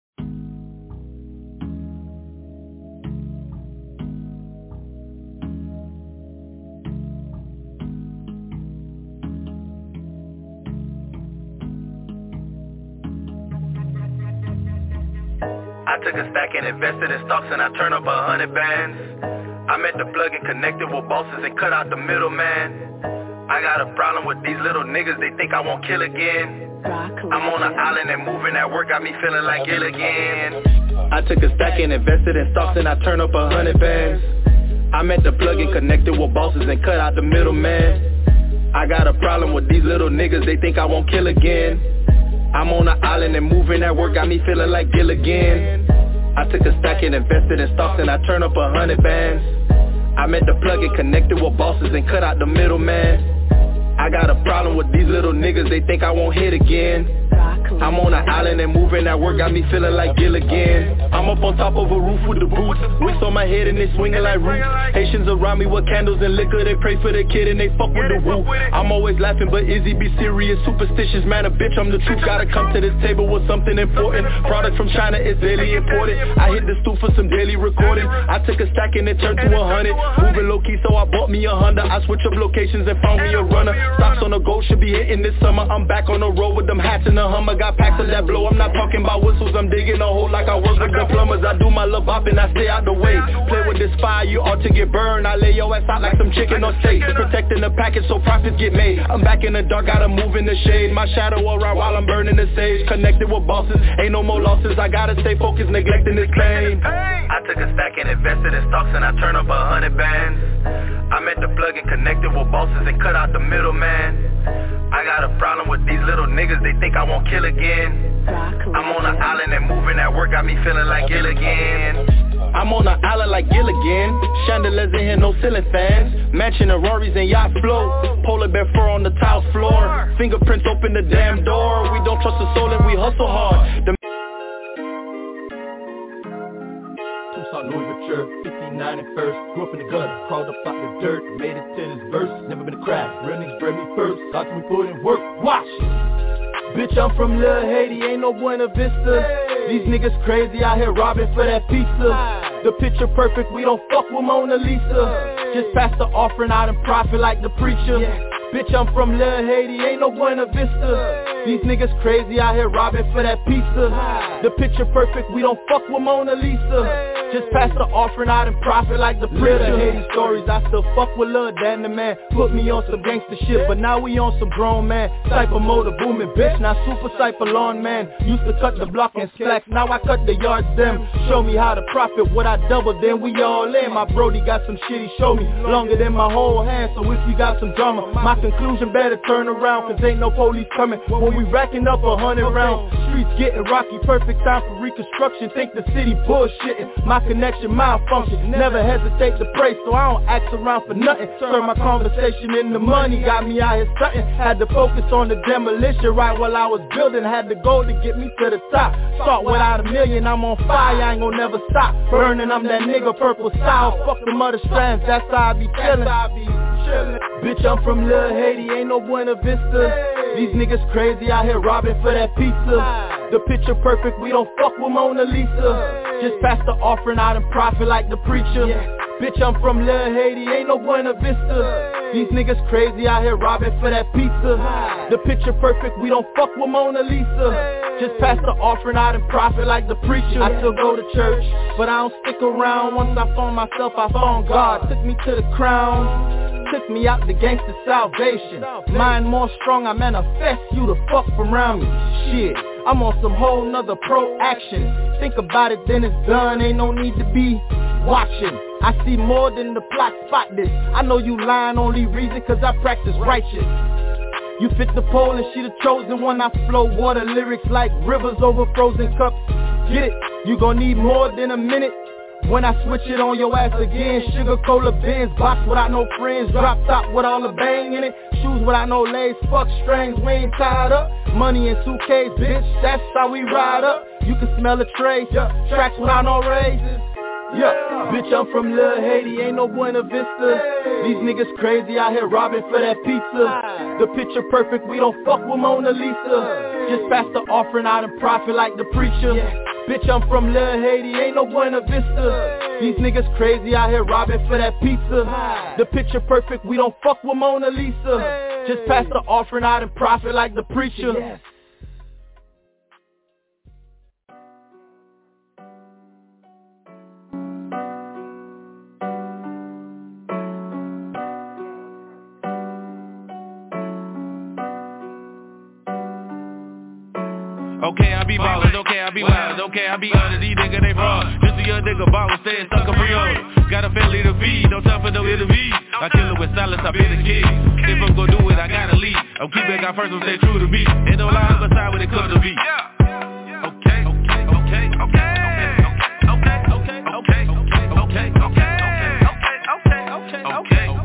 I took a stack and invested in stocks and I turned up a hundred bands. I met the plug and connected with bosses and cut out the middleman. I got a problem with these little niggas, they think I won't kill again. I'm on an island and moving at work got me feeling like ill again. I took a stack and invested in stocks and I turned up a hundred bands. I met the plug and connected with bosses and cut out the middleman. I got a problem with these little niggas, they think I won't kill again. I'm on an island and moving at work got me feeling like Gil again. I took a stack and invested in stocks and I turned up a hundred bands. I met the plug and connected with bosses and cut out the middleman. I got a problem with these little niggas, they think I won't hit again. I'm on an island and moving that work got me feeling like Gilligan. I'm up on top of a roof with the boots, wicks on my head and they swinging like roots. Haitians around me with candles and liquor, they pray for the kid and they fuck with the woo. I'm always laughing but Izzy be serious, superstitious, man a bitch, I'm the truth. Gotta come to this table with something important. Product from China is daily imported. I hit the stool for some daily recording. I took a stack and it turned to a hundred. Moving low key so I bought me a Honda. I switch up locations and found me a runner. Stocks on the go should be hitting this summer. I'm back on the road with them hats and the Hummer. Got packs of that blow, I'm not talking about whistles. I'm digging a hole like I work with the plumbers. I do my love bop and I stay out the way. Play with this fire, you ought to get burned. I lay your ass out like some chicken on steak. Protecting the package so profits get made. I'm back in the dark, gotta move in the shade. My shadow around while I'm burning the sage. Connected with bosses, ain't no more losses. I gotta stay focused, neglecting this claim. I took a stack and invested in stocks and I turned up a hundred bands. I met the plug and connected with bosses and cut out the middleman. I got a problem with these little niggas, they think I won't kill again. I'm on an island and moving that work got me feeling like Gilligan. I'm on an island like Gilligan. Chandeliers in here, no ceiling fans. Mansion and Rorys and yacht flow. Polar bear fur on the tile floor. Fingerprints open the damn door. We don't trust the soul and we hustle hard. The Louis Vuitton, fifty-nine and first. Grew up in the gutter, crawled up out the dirt, made it to this verse. Never been a crack, real niggas bred me first. Got to me put in work, watch. Bitch, I'm from Lil Haiti, ain't no Buena Vista. These niggas crazy out here robbing for that pizza. The picture perfect, we don't fuck with Mona Lisa. Just pass the offering out and profit like the preacher. Bitch, I'm from Lil Haiti, ain't no Buena Vista. These niggas crazy out here robbing for that pizza. The picture perfect, we don't fuck with Mona Lisa. Just pass the offering out and profit like the preacher. Haiti stories, I still fuck with Lil Dan the man. Put me on some gangster shit, but now we on some grown man. Cypher motor booming, bitch, now super cypher lawn man. Used to cut the block and slacks, now I cut the yards them. Show me how to profit, what I double, then we all in. My brody got some shit, he show me longer than my whole hand. So if you got some drama, my conclusion better turn around, cause ain't no police coming when we racking up a hundred rounds. Streets getting rocky, perfect time for reconstruction. Think the city bullshitting, my connection malfunction. Never hesitate to pray, so I don't ask around for nothing. Turn my conversation into money, got me out here stunting. Had to focus on the demolition right while I was building. Had the goal to get me to the top. Start without a million, I'm on fire, I ain't gon' never stop burning. I'm that nigga purple style. Fuck the mother strands, that's how I be chillin'. Bitch, I'm from Lil Haiti, ain't no Buena Vista. These niggas crazy out here robbing for that pizza. The picture perfect, we don't fuck with Mona Lisa. Just pass the offering out and profit like the preacher. Bitch, I'm from Lil Haiti, ain't no Buena Vista. These niggas crazy out here robbing for that pizza. The picture perfect, we don't fuck with Mona Lisa. Just pass the offering out and profit like the preacher. I still go to church, but I don't stick around. Once I found myself, I found God. Took me to the crown, took me out the gangster salvation. Mind more strong, I manifest you to fuck around me. Shit, I'm on some whole nother pro action. Think about it, then it's done, ain't no need to be watching. I see more than the plot, spot this. I know you lying, only reason cause I practice righteous. You fit the pole and she the chosen one. I flow water lyrics like rivers over frozen cups. Get it? You gon' need more than a minute when I switch it on your ass again. Sugar cola Benz, box without no friends. Drop top with all the bang in it. Shoes without no lace, fuck strings, we ain't tied up. Money in suitcase, bitch, that's how we ride up. You can smell the trace, yeah. Tracks without no raises. Yeah, bitch, I'm from Lil Haiti, ain't no Buena Vista. These niggas crazy out here robbing for that pizza. The picture perfect, we don't fuck with Mona Lisa. Just pass the offering out and profit like the preacher. Bitch, I'm from Lil Haiti, ain't no Buena Vista. These niggas crazy out here robbing for that pizza. The picture perfect, we don't fuck with Mona Lisa. Just pass the offering out and profit like the preacher. Okay, I be ballin', okay, I be wild, okay, I be honest, these niggas they fraud. Just a young nigga ballin', staying stuck in pre-order. Got a family to feed, no time for no interview. I kill it with silence, I been a kid. If I'm gon' do it, I gotta lead. I'm keeping God first, I'm stay true to me. Ain't no lie on my side when it comes to me. Okay, okay, okay, okay, okay, okay, okay, okay, okay, okay, okay, okay, okay,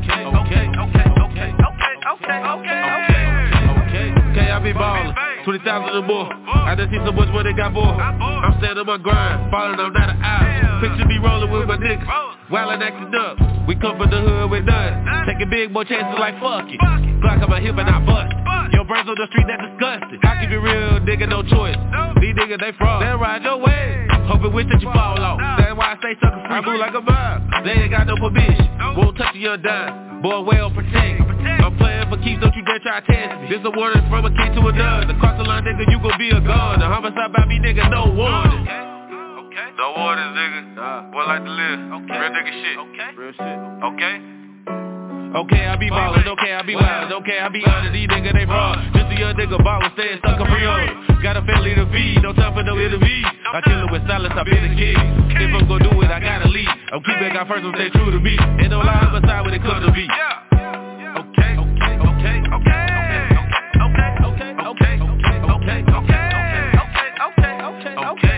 okay, okay, okay, okay, okay, okay, okay, I be ballin'. twenty thousand shout to the boy. I just see so much what they got for. I'm staying on my grind, falling on down the aisle. Picture me rolling with my niggas, wildin' acting up. We come from the hood with none, taking big boy chances like fuck it. Glock on my hip and I bust. Your brains on the street, that disgusting. I keep it real, nigga, no choice. These niggas, they fraud. They ride your way, hoping wish that you fall off. That's why I stay sucker free. I move like a bird. They ain't got no permission. Won't touch your dime. Boy, well protect. I'm playing for keeps, don't you dare try to test me. This a warning from a kid to another. Across the line, nigga, you gon' be a gun. The homicide about me, nigga, no warning. Okay. No warnings, nigga. Nah. Boy, like to live. Okay. Real nigga shit. Okay. Real shit. Okay. Okay, I be ballin', okay, I be wild, okay, I be honest, these niggas they fraud. Just a young nigga ballin', staying stuck in pre-order. Got a family to feed, no time for no interview. I kill it with silence, I been a kid. If I'm gon' do it, I gotta leave. I'm keeping God first, I'm stay true to me. Ain't no lie on my side when it comes to me. Okay, okay, okay, okay, okay, okay, okay, okay, okay, okay, okay, okay, okay, okay.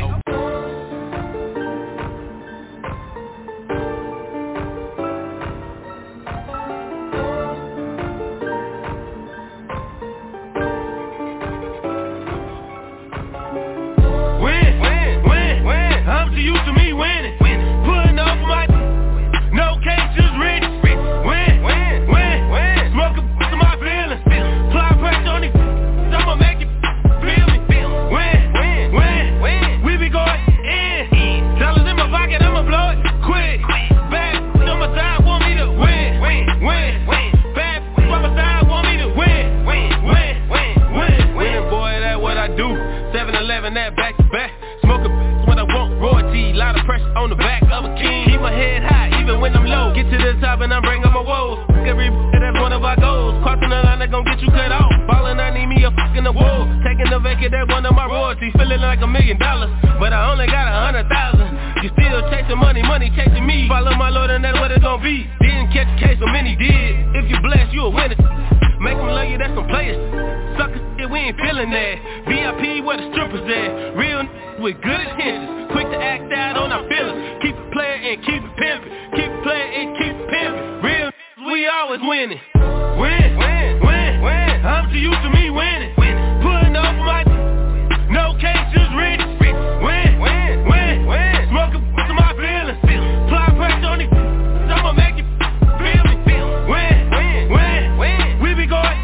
I'm too used to me winning, putting up my no cases ready. Win, win, win, win. Smoke a to my feelings, apply pressure on these. I'ma make it feel me. Win, win, win, win. We be going in. Dollars in my pocket, I'ma blow it quick. Bad on my side want me to win, win, win, win. Bad on my side want me to win, win, win, win, win. Winning boy, that's what I do. seven eleven, that back to back. Smoke a when I want royalty, lot of pressure on the back of a king. Keep my head high, even when I'm low. Get to the top and I'm bringing my woes. Every that's one of our goals. Crossing the line, they gon' get you cut off. Ballin', I need me a fucking award. Taking the vacant, that one of my royalties. Feeling like a million dollars, but I only got a hundred thousand. You still chasing money, money chasing me. Follow my Lord and that's what it's gon' be. Didn't catch a case, so many did. If you blessed, you a winner. Make them love you, that's some players. Suckers, shit, we ain't feeling that. V I P, where the strippers at. Real n- with good intentions. Quick to act out on our feelings. Keep it playing and keep it pimping. Keep it playing and keep it pimping. Real n- we always winning. Win, win, win, win. I'm too used to me winning. Putting up my no cases ready. Win, win, win, win. Smoke a to my feelings. Apply pressure on these. I'ma make it feel me. Win, win, win, win. We be going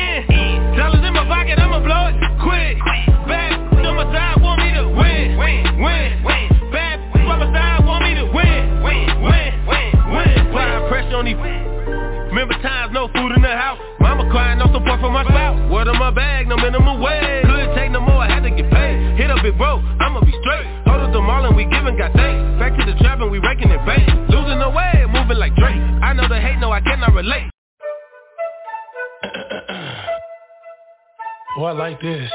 in. Dollars in my pocket, I'ma blow it quick. Bad on my side want me to win, win, win, win. Bad on my side want me to win, win, win, win, win. Apply pressure on these. Remember times, no food in the house. Mama crying, no support from my spouse. Word on my bag, no minimum wage. Couldn't take no more, I had to get paid. Hit a big bro, I'ma be straight. Hold up the mall and we giving, got thanks. Back to the trap and we raking it bait. Losing the way, moving like Drake. I know the hate, no I cannot relate. Oh, I like this.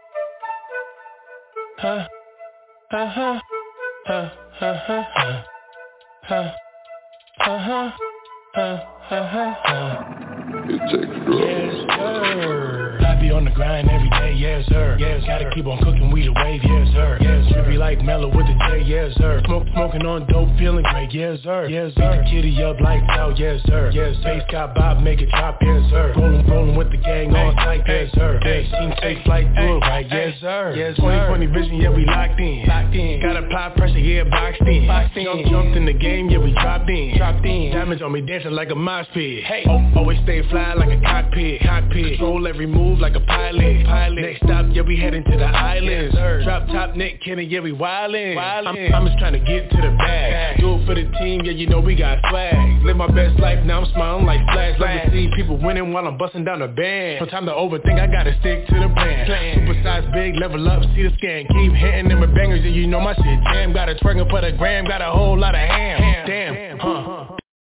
Huh? Uh-huh. Huh, huh, huh, huh. Huh. Uh-huh. Huh, huh, huh, huh. Yes, sir. I be on the grind every day, yes, sir. Yes, gotta keep on cooking, we the wave, yes, sir. Yes, trippy like Mellow with the J, yes, sir. Smoke, smoking on dope, feeling great, yes, sir. Yes, sir. Beat the kitty up like out, yes, sir. Yes, bass got Bob, make it drop, yes, sir. Rolling, rolling with the gang on tight, yes, sir. Yes, team safe flight, do it right, yes, sir. Yes, twenty twenty vision, yeah, we locked in. Locked in. Got apply pressure, yeah, boxed in. Boxed in. Jump, jumped in the game, yeah, we dropped in. Dropped in. Diamonds on me dancing like a mosh pit. Hey, oh, always stay fly like a cockpit. Cockpit. Control every move like a pilot. Pilot. Next stop, yeah, we heading to the islands. Yes, drop top neck, Kenny, yeah, we wildin'. wildin'. I'm, I'm just trying to get to the bag. Do it for the team, yeah, you know we got swag. Live my best life, now I'm smiling like Flash. Love to see people winning while I'm busting down the band. No time to overthink, I gotta stick to the plan. Super size big, level up, see the scan. Keep hitting them with bangers, yeah, you know my shit jam. Got a twerking for the gram, got a whole lot of ham. Damn, Damn. huh.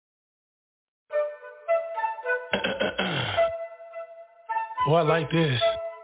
Oh, I like this.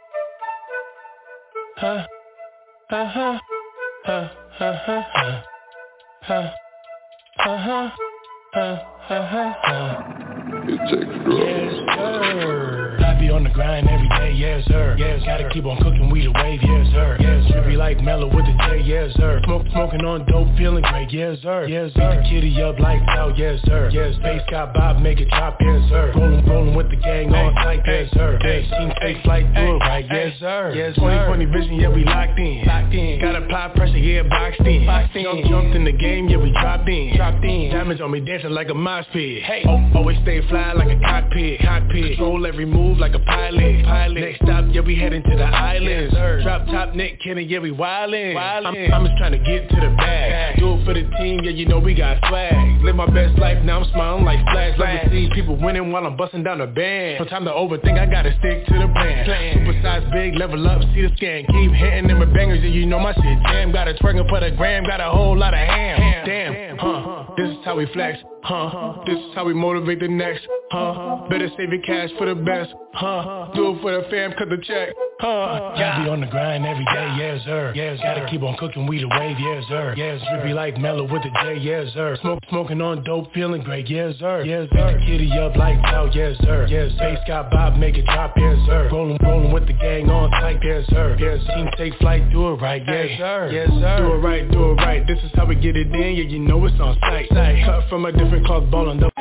Huh? Uh-huh. Huh, huh, huh, huh. Huh. Uh-huh. Huh, huh, huh, huh. Yes, sir. I be on the grind every day, yes sir. Yes, gotta keep on cooking, we the wave, yes sir. Yes, trippy like Mellow with the J, yes sir. Smoke, smoking on dope, feeling great, yes sir. Yes, beat the kitty up like out, yes sir. Yes, bass got Bob, make it chop, yes sir. Rolling, rolling with the gang on tight, yes sir. Yes, team take flight through it right, yes sir. Yes, twenty twenty vision, yeah we locked in. Locked in. Got apply pressure, yeah boxed in. Boxed in. Jump, jumped in the game, yeah we dropped in. Dropped in. Diamonds on me dancing like a mosh pit. Hey, oh, always stay fly like a cockpit. Cockpit. Control every move like a pilot. Pilot. Next stop, yeah we heading to the islands. Yes, drop top Nick Kenny, yeah we wildin'. wildin'. I'm, I'm just trying to get to the bag. Do it for the team, yeah you know we got swag. Live my best life, now I'm smiling like flash. Love to see people winning while I'm busting down the band. No time to overthink, I gotta stick to the plan. Super size big, level up, see the scan. Keep hitting them with bangers, and you know my shit jam. Got a twerking for the gram, got a whole lot of ham. Damn, huh, this is how we flex. Huh, this is how we motivate the next. Huh, better save your cash for the best. Huh, do it for the fam, cut the check. Huh, gotta be on the grind every day, yes sir. Yes, gotta keep on cooking, we the wave, yes sir. Yes, drippy like Mellow with the J, yes sir. Smoke, smoking on dope, feeling great, yes sir. Yes, beat the kitty up like out, yes sir. Yes, bass got Bob, make it drop, yes sir. Rolling, rolling with the gang on tight, yes sir. Yes, team take flight, do it right, yes sir. Yes sir. Do it right, do it right. This is how we get it in, yeah you know it's on sight. Cut from a different cloth, ballin' the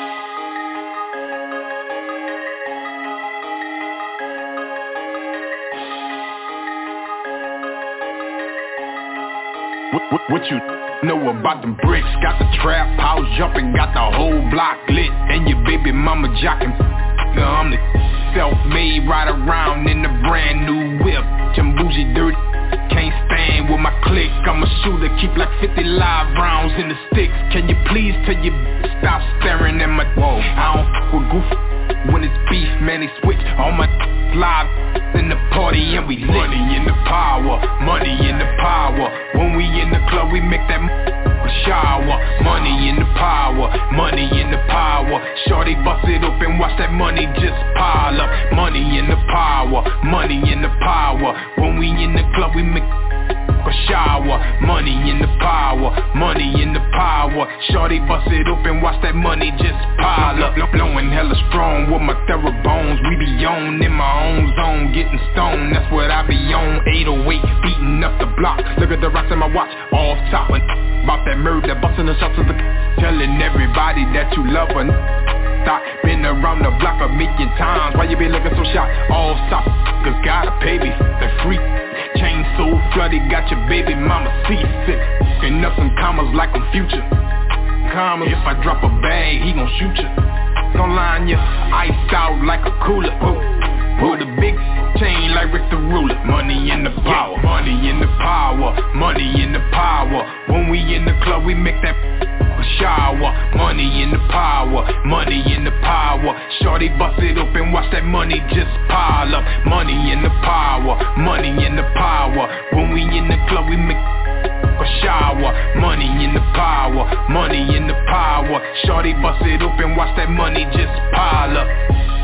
What, what, what you know about them bricks? Got the trap house jumping, got the whole block lit, and your baby mama jocking. I'm the self-made, ride around in the brand new whip. Jambougie dirty, can't stand with my clique. I'm a shooter, keep like fifty live rounds in the sticks. Can you please tell your bitch stop staring at my whoa? I don't f*** with goofy. When it's beef, man, they switch. All my live in the party and we lit. Money in the power, money in the power. When we in the club, we make that shower. Money in the power, money in the power. Shorty bust it open, watch that money just pile up. Money in the power, money in the power. When we in the club, we make a shower. Money in the power, money in the power. Shorty bust it open, watch that money just pile up. Blowing hella strong with my bones. We be on in my own zone, getting stoned. That's what I be on. eight oh eight, beating up the block. Look at the rocks in my watch, off top. About that murder, busting the shots of the telling everybody that you love her. Thought been around the block a million times. Why you be looking so shot? All stop, cause gotta pay me the free. Chain so flooded, got your baby mama seasick. Fucking up some commas like I'm Future. Commas, if I drop a bag, he gon' shoot ya. Don't line ya, iced out like a cooler. Pull the big chain like Rick the Ruler. Money in the power, money in the power, money in the power. When we in the club, we make that shower. Money in the power, money in the power. Shorty bust it open, watch that money just pile up. Money in the power, money in the power. When we in the club, we make a shower. Money in the power, money in the power. Shorty bust it open, watch that money just pile up.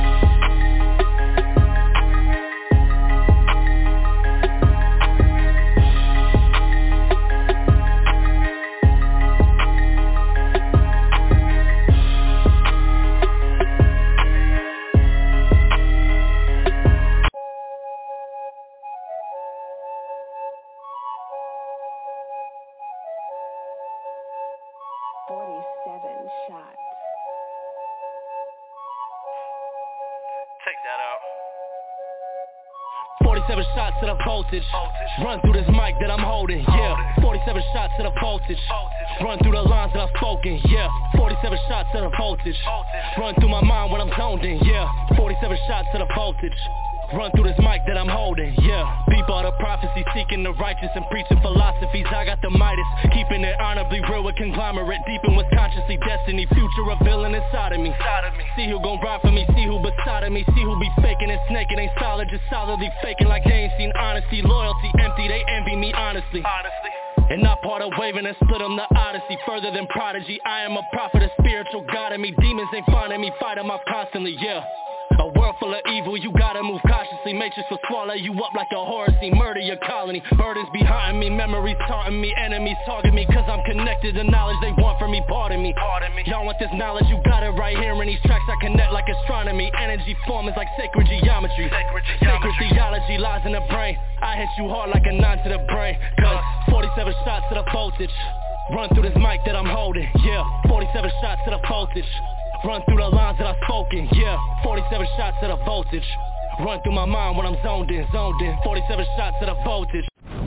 forty-seven shots to the voltage. Run through this mic that I'm holding, yeah. forty-seven shots to the voltage. Run through the lines that I've spoken, yeah. forty-seven shots to the voltage. Run through my mind when I'm zoned in, yeah. forty-seven shots to the voltage. Run through this mic that I'm holding, yeah. Beep all the prophecy, seeking the righteous and preaching philosophies. I got the Midas, keeping it honorably real with conglomerate. Deep in what's consciously destiny, future revealing inside of me. See who gon' ride for me, see who beside of me. See who be faking and snaking, ain't solid, just solidly faking like they ain't seen honesty. Loyalty empty, they envy me honestly. Honestly. And not part of waving and split on the odyssey. Further than prodigy, I am a prophet, a spiritual god in me. Demons ain't finding me, fight them off constantly, yeah. A world full of evil, you gotta move cautiously. Matrix will swallow you up like a horror scene. Murder your colony, burdens behind me. Memories taunting me, enemies target me. Cause I'm connected to knowledge they want from me. Pardon me, Pardon me. Y'all want this knowledge, you got it right here. In these tracks I connect like astronomy. Energy forming like sacred geometry. Sacred geometry. Sacred theology lies in the brain. I hit you hard like a nine to the brain. Cause forty-seven shots to the voltage. Run through this mic that I'm holding. Yeah, forty-seven shots to the voltage. Run through the lines that I've spoken. Yeah, forty-seven shots to the voltage. Run through my mind when I'm zoned in, zoned in. forty-seven shots to the voltage.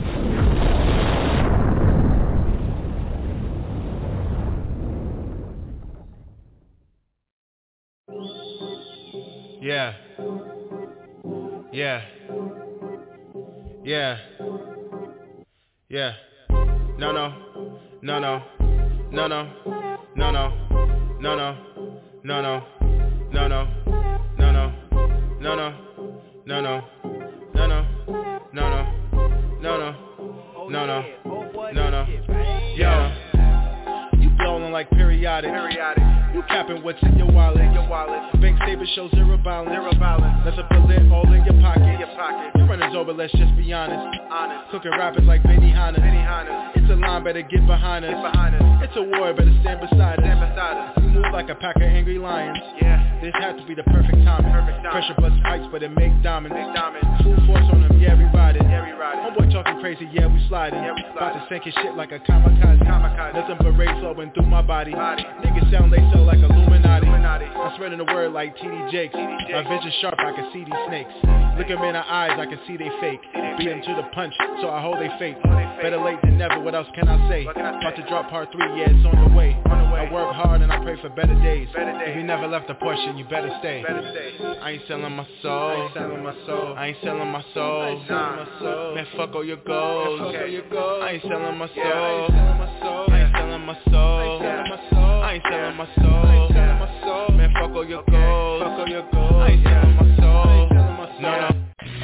Yeah. Yeah. Yeah. Yeah. No, no. No, no. No, no. No, no. No, no. No, no. No, no. No, no. No, no. No, no. No, no. No, no. No, no. No, no. No, no. Yo. You blowing like periodic. Periodic. You capping what's in your wallet. In your wallet. Bank statement shows zero balance. Zero balance. Let's put it all in your pocket. In your pocket. Your runners over. Let's just be honest. Honest. Cooking rappers like Benny Hanna. Benny Hanna. It's a line, better get behind us. Get behind us. It's a war, better stand beside us. Stand beside us. We move like a pack of angry lions. Yeah. This had to be the perfect time. Perfect time. Pressure bust pipes, but it make diamonds. Make diamonds. Full force on them. Yeah, we ride it. Yeah, we ride it. Homeboy talking crazy. Yeah, we sliding. Yeah, we sliding. About to sink his shit like a kamikaze. Kamikaze. Nothing but rays flowing through my body. body. Niggas sound they sell like Illuminati. Illuminati. I'm spreading the word like T D Jakes. T D Jakes. My vision sharp, I can see these snakes. Look them in the eyes, I can see they fake. Beat them to the punch, so I hold they fake. Better late than never, what else can I say? About to drop part three, yeah, it's on the way. I work hard and I pray for better days. If you never left the portion, you better stay. I ain't selling my soul. I ain't selling my soul. I ain't selling my soul. Man, fuck all your goals. I ain't selling my soul. I ain't selling my soul. I ain't selling my soul. Man, fuck all your goals. I ain't selling my soul. No, no.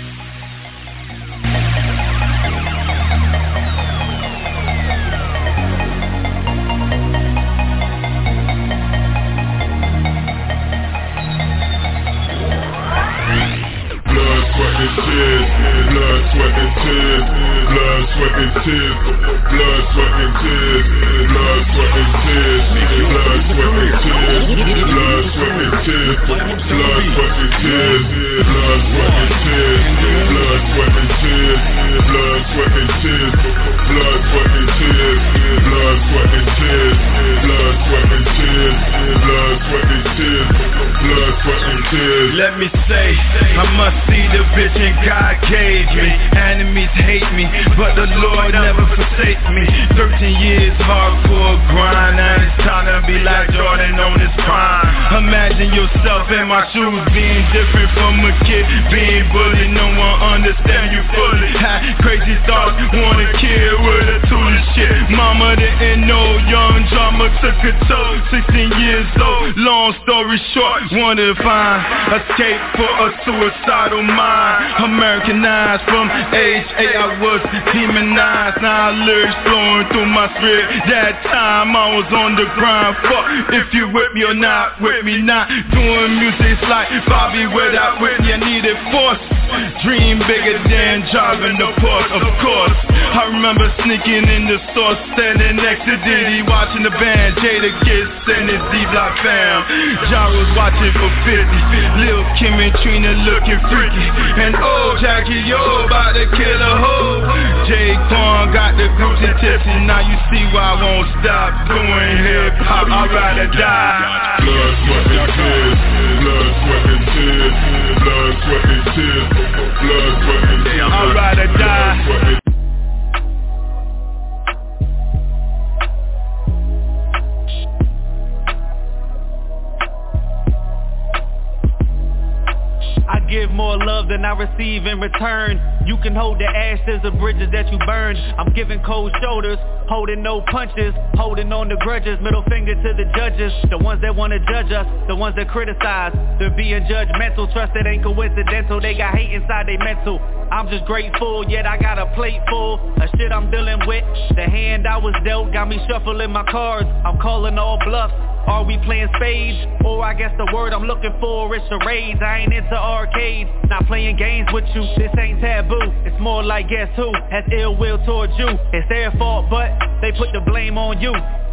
Blood, sweat and tears, blood, sweat and tears, blood, sweat and tears, blood, sweat and tears, blood, sweat and tears, blood, sweat and tears, blood, sweat and tears, blood, sweat and tears, blood, sweat and tears, blood, sweat and tears, blood, sweat and tears, blood, sweat and tears, blood, sweat and tears, blood, sweat and tears, blood, sweat and tears, blood, sweat and tears. Let me say, I must see the vision God gave me. Enemies hate me, but the Lord never forsake me. Thirteen years hardcore grind, and it's time to be like Jordan on his prime. Imagine yourself in my shoes, being different from a kid, being bullied. No one understand you fully. Had crazy thoughts, wanna kill with a tool of shit. Mama didn't know, young drama took a toll. Sixteen years old, long story short, wanted to find escape for a suicidal mind. Americanized from age eight, I was demonized. Now lyrics flowing through my spirit. That time I was on the grind. Fuck if you with me or not with me. Not doing music's like Bobby without Whitney. I needed force. Dream bigger than driving the Porsche, of course. I remember sneaking in the store, standing next to Diddy, watching the band, Jada Kiss and his D-Block fam. Ja was watching for fifty, Lil Kim and Trina looking freaky, and oh Jackie, yo, about to kill a hoe. Jay Quan got the Gucci tips, and now you see why I won't stop doing hip hop. I'd rather die. Blood, sweat and tears, blood, sweat and tears, blood, sweat and tears, blood, sweat and tears. I'd rather die. I give more love than I receive in return. You can hold the ashes of bridges that you burned. I'm giving cold shoulders, holding no punches, holding on to grudges, middle finger to the judges, the ones that wanna judge us, the ones that criticize. They're being judgmental, trust it ain't coincidental. They got hate inside they mental. I'm just grateful, yet I got a plate full of shit I'm dealing with. The hand I was dealt got me shuffling my cards. I'm calling all bluffs. Are we playing spades? Or I guess the word I'm looking for is charades. I ain't into arcades, not playing games with you. This ain't taboo, it's more like guess who has ill will towards you. It's their fault, but they put the blame on you.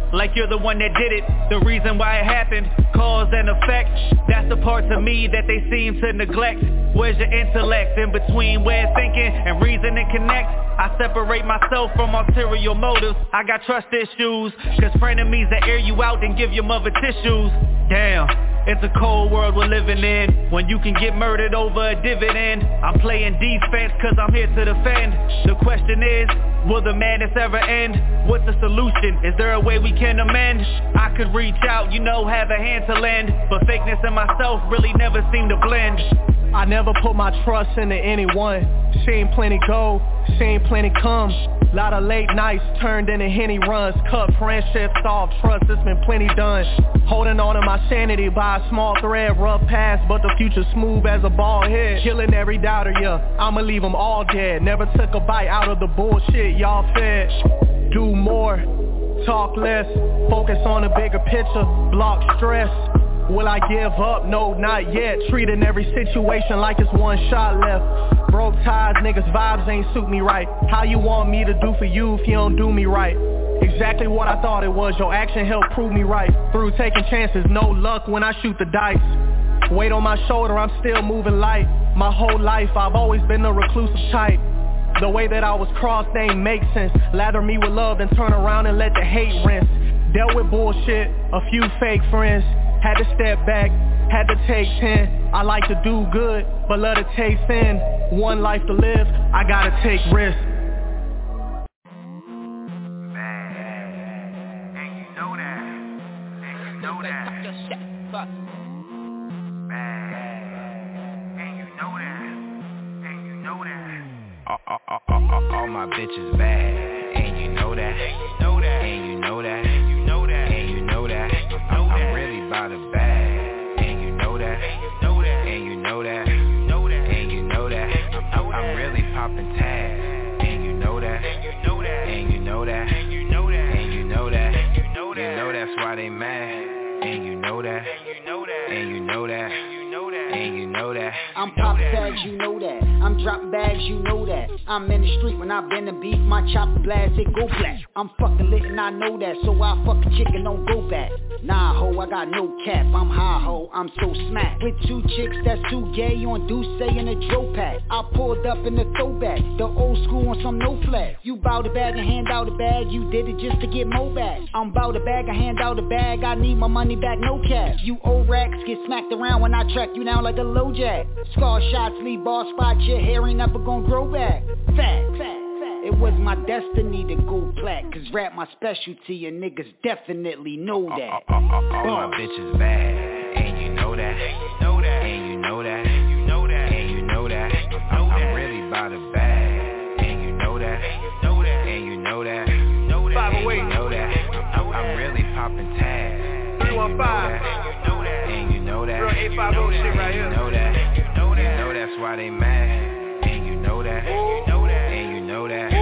like you're the one that did it. The reason why it happened, cause and effect. That's the parts of me that they seem to neglect. Where's your intellect? In between where thinking and reason and connect. I separate myself from ulterior motives. I got trust issues, cause frenemies that air you out and give your mother tissues. Damn, it's a cold world we're living in, when you can get murdered over a dividend. I'm playing defense cause I'm here to defend. The question is, will the madness ever end? What's the solution? Is there a way we can amend? I could reach out, you know, have a hand to lend, but fakeness and myself really never seem to blend. I never put my trust into anyone. Seen plenty go, seen plenty come. Lot of late nights turned into Henny runs. Cut friendships off, trust, it's been plenty done. Holding on to my sanity by a small thread. Rough past, but the future smooth as a bald head. Killing every doubter, yeah, I'ma leave them all dead. Never took a bite out of the bullshit y'all fed. Do more, talk less, focus on the bigger picture, block stress. Will I give up? No, not yet. Treating every situation like it's one shot left. Broke ties, niggas vibes ain't suit me right. How you want me to do for you if you don't do me right? Exactly what I thought it was, your action helped prove me right. Through taking chances, no luck when I shoot the dice. Weight on my shoulder, I'm still moving light. My whole life, I've always been a reclusive type. The way that I was crossed ain't make sense. Lather me with love, then turn around and let the hate rinse. Dealt with bullshit, a few fake friends. Had to step back, had to take ten. I like to do good, but love to take sin. One life to live, I gotta take risks. All, all, all, all, all my bitches bad, and you know that, and you know that, and you know that, and you know that, and you know that. I'm, I'm really about the bag, and you know that, and you know that, and you know that, and you know that. I'm, I'm really popping tags, and you know that, and you know that, and you know that, and you know that, and you know that, you know that's why they mad, and you know that, and you know that, and you know that. And you know that. I'm popping tags, you know that. I'm dropping bags, you know that. I'm in the street when I've been to beef, my chopper blast, it go black. I'm fucking lit and I know that, so I fuck a chick and don't go back. Nah ho, I got no cap, I'm high ho, I'm so smack. With two chicks that's too gay on Douce and a Joe pack. I pulled up in the throwback, the old school on some no flat. You bout a bag and hand out a bag, you did it just to get more back. I'm bout a bag, I hand out a bag, I need my money back, no cap. You old racks get smacked around when I track you down like a low jack. Scar shots leave ball spots, your hair ain't never gonna grow back. Fact, fact. It was my destiny to go plat, cause rap my specialty and niggas definitely know that. All, all, all, all my bitches bad, and you know that, and you know that, and you know that, and you know that, and you know that. I'm, I'm really about the bag, and you know that, and you know that, and you know that, and you know that, and you know that. I'm, I'm really popping tags, three one five, and you know that, and you know that, and you know that, you know that, you know that's why they mad, and you know that, and you know that, and you know that.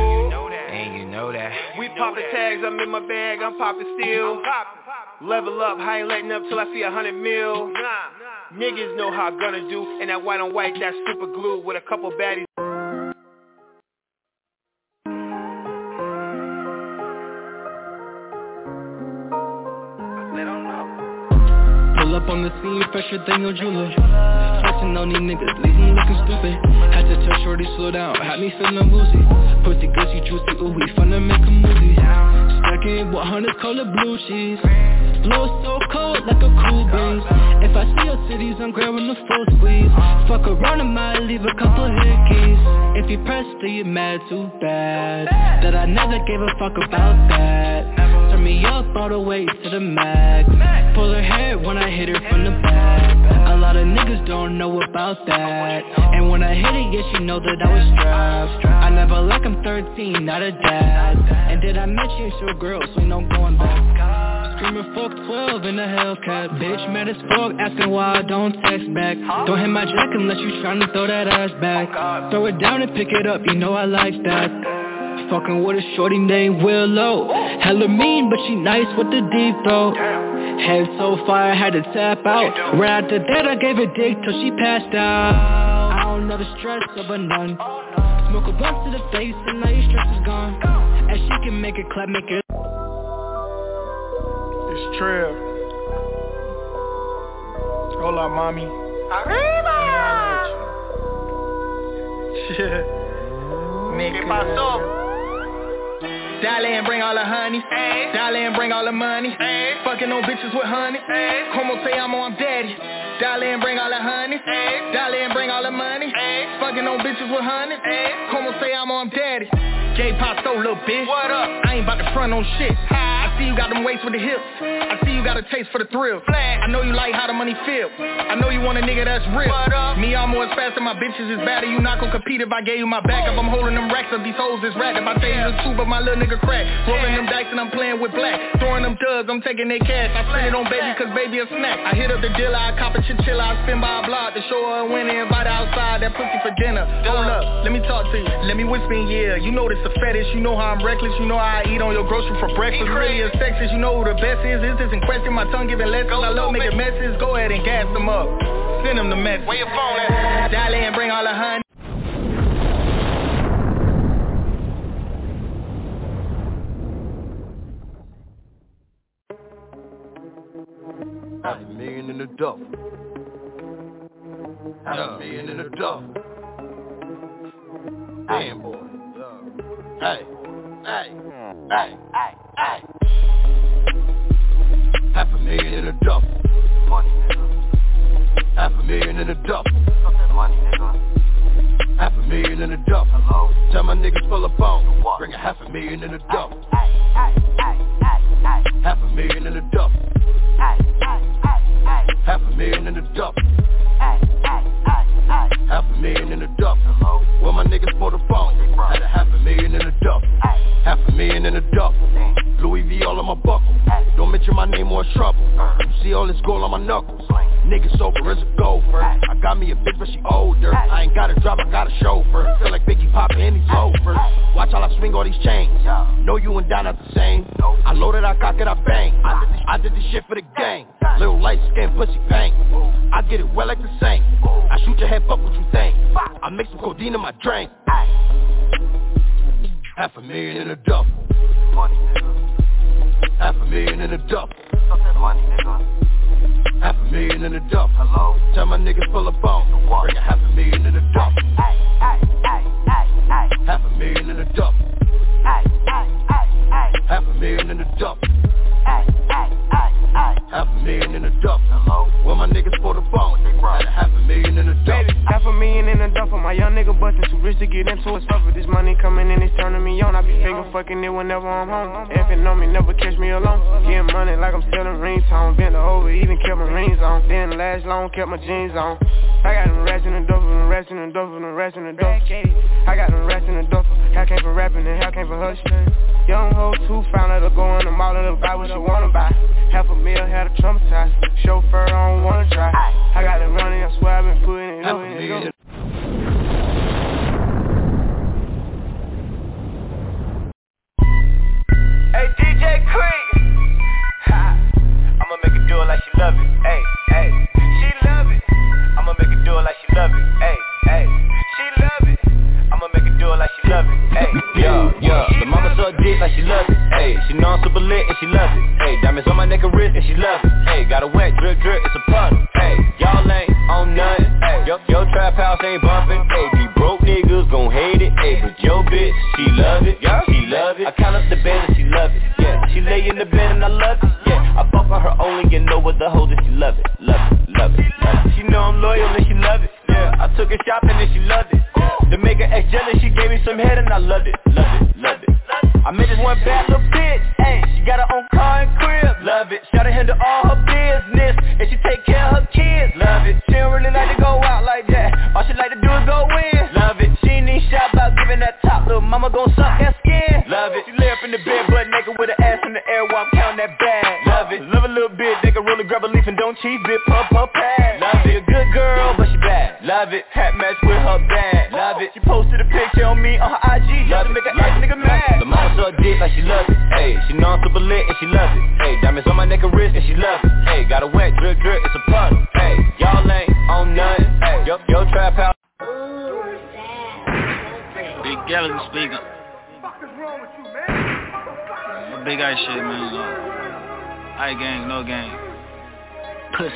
We poppin' tags, I'm in my bag, I'm poppin' still. Level up, I ain't letting up till I see a hundred mil. Niggas know how I'm gonna do, and that white on white, that's super glue with a couple baddies. Pull up on the scene, fresher than your jeweler. Flexing on these niggas, leave them looking stupid. Had to tell shorty slow down, had me feeling woozy. Pussy gushy, juicy, ooh, we finna make a movie. Stacking with hundreds, call it blue cheese. Flow so cold like a cool breeze. If I see your cities, I'm grabbing the full squeeze. Fuck around, I might leave a couple hickeys. If you press, do you mad too bad? That I never gave a fuck about that. Turn me up all the way to the max. Pull her hair when I hit her from the back. A lot of niggas don't know about that. And when I hit it, yeah, she know that I was strapped. I never like I'm thirteen, not a dad. And did I mention it's your girl, so you know I'm going back. Screaming fuck twelve in a Hellcat. Bitch mad as fuck, asking why I don't text back. Don't hit my jack unless you tryna throw that ass back. Throw it down and pick it up, you know I like that. Fucking with a shorty named Willow. Hella mean, but she nice with the deep throat. Head so fire, had to tap out. Right after that, I gave her dick till she passed out. I don't know the stress of a nun. Smoke a blunt to the face and now your stress is gone. And she can make it clap, make it. Trill. Hola, mommy. Arriba. Nigga. ¿Qué pasó? Dale and bring all the honey. Hey. Dale and bring all the money. Hey. Fucking on bitches with honey. Hey. Como te amo, I'm daddy. Dale and bring all the honey. Hey. Dale and bring all the money. Hey. Fucking on bitches with honey. Hey. Como te amo, I'm daddy. Gay Paso, little bitch. What up? I ain't about to front on shit. Hi. I see you got them weights with the hips. I see you got a taste for the thrill. Flat. I know you like how the money feel. I know you want a nigga that's real. What up? Me, I'm more as fast and my bitches is better. You not gon' compete if I gave you my back. If I'm holding them racks up, these hoes is rat. If I tell you the truth, but my little nigga crack. Rolling them dice and I'm playing with black. Throwing them dubs, I'm taking their cash. I spend it on baby cause baby a snack. I hit up the dealer, I cop a chinchilla. I spin by a block to show her when they invite her outside. That pussy for dinner. Hold up, let me talk to you. Let me whisper in your ear. You know this a fetish. You know how I'm reckless. You know how I eat on your grocery for breakfast. Really a sexist. You know who the best is. Is this in question? My tongue giving lessons. I love making messes. Go ahead and gas them up. Send them the message. Where your phone at? Dale and bring all the honey. Half a million in the duffel. Half a million in the duffel. Damn, boy. Hey, hey, hey, hey, hey. Half a million in the duffel. Half a million in the duffel. Half a million in the duffel. Tell my niggas pull up on. Bring a half a million in the duffel. Half a million in the duffel. Half a million in the duffel. Half a million in the duffel. Well, my niggas for the phone. Had a half a million in the duffel. Half a million in the duffel. Louis V all on my buckle. Don't mention my name or it's trouble. You see all this gold on my knuckles. Niggas sober as a gopher. I got me a bitch but she older. I ain't got a driver, I got a chauffeur. Feel like Biggie poppin' and he's over. Watch how I swing all these chains. Know you and Don not the same. I loaded, I cock it, I bang. I did this, I did this shit for the gang. Little light skin pussy bang. I get it well like the same. I shoot your head, fuck what you think. I mix some codeine in my drink. Half a million in a duffel. Half a million in a duffel. Half a million in a duffel. Tell my niggas pull up on. Bring a half a million in a duffel. Half a million in a duffel. Half a million in a duffel. Half a million in a duffel. Well, my niggas for the phone. Had a half a million in a duffel. Half a million in a duffel. My young nigga bustin' too rich to get into a suffer. This money coming in, it's turning me on. I be finger fucking it whenever I'm home. If it know me, never catch me alone. Getting money like I'm selling ringtone. Bent over, even kept my rings on. Didn't last long, kept my jeans on. I got them rats in the duffel, them rats in the duffel, them rats in the duffel. I got them rats in the duffel. Hell came for rapping and hell came for hustling. Young hoe too, found her to go in the mall and buy what she wanna buy. Half a meal, had a traumatized. Chauffeur, I don't wanna try. I got it running, I swear I've been putting it up in it. Hey, D J Creek. I'ma make her do it like she love it. Hey, hey, she love it. I'ma make her do it like she love it. Hey, hey, she love it. I'ma make her do it like she love it. Hey, yo, yo, the mama suck dick like she love it. Hey, she know I'm super lit and she loves it. Hey, diamonds on my neck and wrist and she loves it. Hey, got a wet drip drip, it's a puddle. Hey, y'all ain't on nothing. Hey, yo, your trap house ain't bumping. Hey, these broke niggas gon' hate it. Hey, but yo bitch, she love it. Yeah, she love it. I count up the band and she love it. Yeah, she lay in the bed and I love it. Yeah, I fuck with her only and know what the hold is. She love it, love it, love it, love it. She know I'm loyal and she love it. Yeah, I took her shopping and she loved it. To make her ex jealous, she gave me some head and I loved it, loved it, loved it. I made this one bad little bitch, ayy, she got her own car and crib, love it. Shout her handle all her business, and she take care of her kids, love it. She don't really like to go out like that, all she like to do is go in, love it. She ain't even shy about giving that top, little mama gon' suck that skin, love it. She lay up in the bed, butt naked with her ass in the air while I'm counting that bag, love it. Love a little bit, they can roll and grab a leaf and don't cheat, bit pump her pad, love it. A good girl, but she bad, love it. Hat match with her bag, love it. She posted a picture on me on her I G just to make her ass nigga mad. The mama suck dick like she loves it. Hey, she know I'm super lit and she loves it. Hey, diamonds on my neck and wrist and she loves it. Hey, got a wet drip drip, it's a puddle. Hey, y'all ain't on nothing. Hey, yo, yo trap house. Big Gallagher speaking. What the fuck is wrong with you, man? What big ass shit, man? I gang, no gang. Pussy.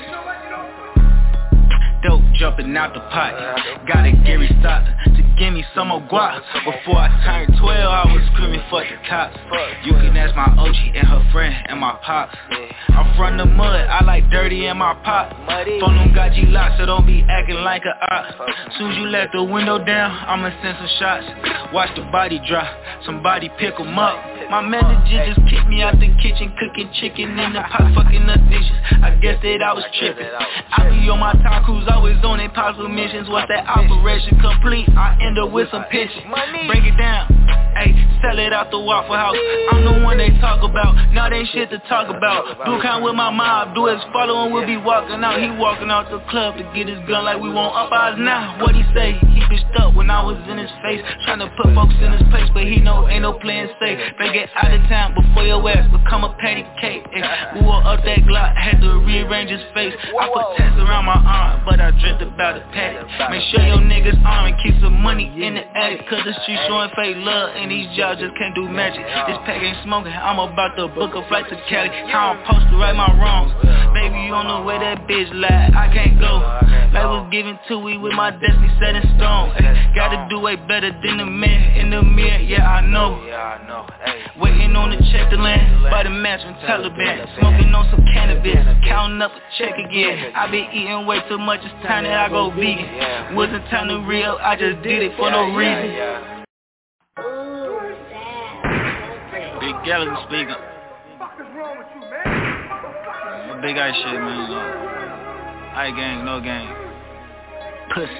Dope jumping out the pot. Got a Gary Stock to give me some more guap. Before I turned twelve, I was screaming fuck the cops. You can ask my O G and her friend and my pops. I'm from the mud, I like dirty in my pot. Phone them got G locked, so don't be acting like a op. Soon as you let the window down, I'ma send some shots. Watch the body drop, somebody pick 'em up. My manager just kicked me out the kitchen, cooking chicken in the pot, fucking up dishes. I guess that I was tripping. I be on my time cruise, always on impossible missions. Once that operation complete, I end up with some pitches. Break it down, ayy, sell it out the Waffle House. I'm the one they talk about, now they ain't shit to talk about. Do count with my mob, do his follow and we'll be walking out. He walking out the club to get his gun like we want up eyes now. What he say? He bitched up when I was in his face, trying to put folks in his place, but he know ain't no playing safe. They get out of town before your ass become a patty cake. Ay, we wore up that Glock, had to rearrange his face. I put tats around my arm, but I dreamt about a patty. Make sure your niggas arm and keep some money in the attic, cause the street showing fake love and these jobs just can't do magic. This pack ain't smoking, I'm about to book a flight to Cali. How I'm supposed to right my wrongs, baby you on the way that bitch lied, I can't go. Life was given to me with my destiny set in stone. Ay, gotta do way better than the man in the mirror, yeah I know. Waiting on the check to land by the match from Taliban. Smoking on some cannabis, counting up a check again. I been eating way too much, it's time that I go vegan. Wasn't time to real, I just did it for no reason. Big Gallagher speaking. Big ice shit, man. I gang, no gang. Pussy.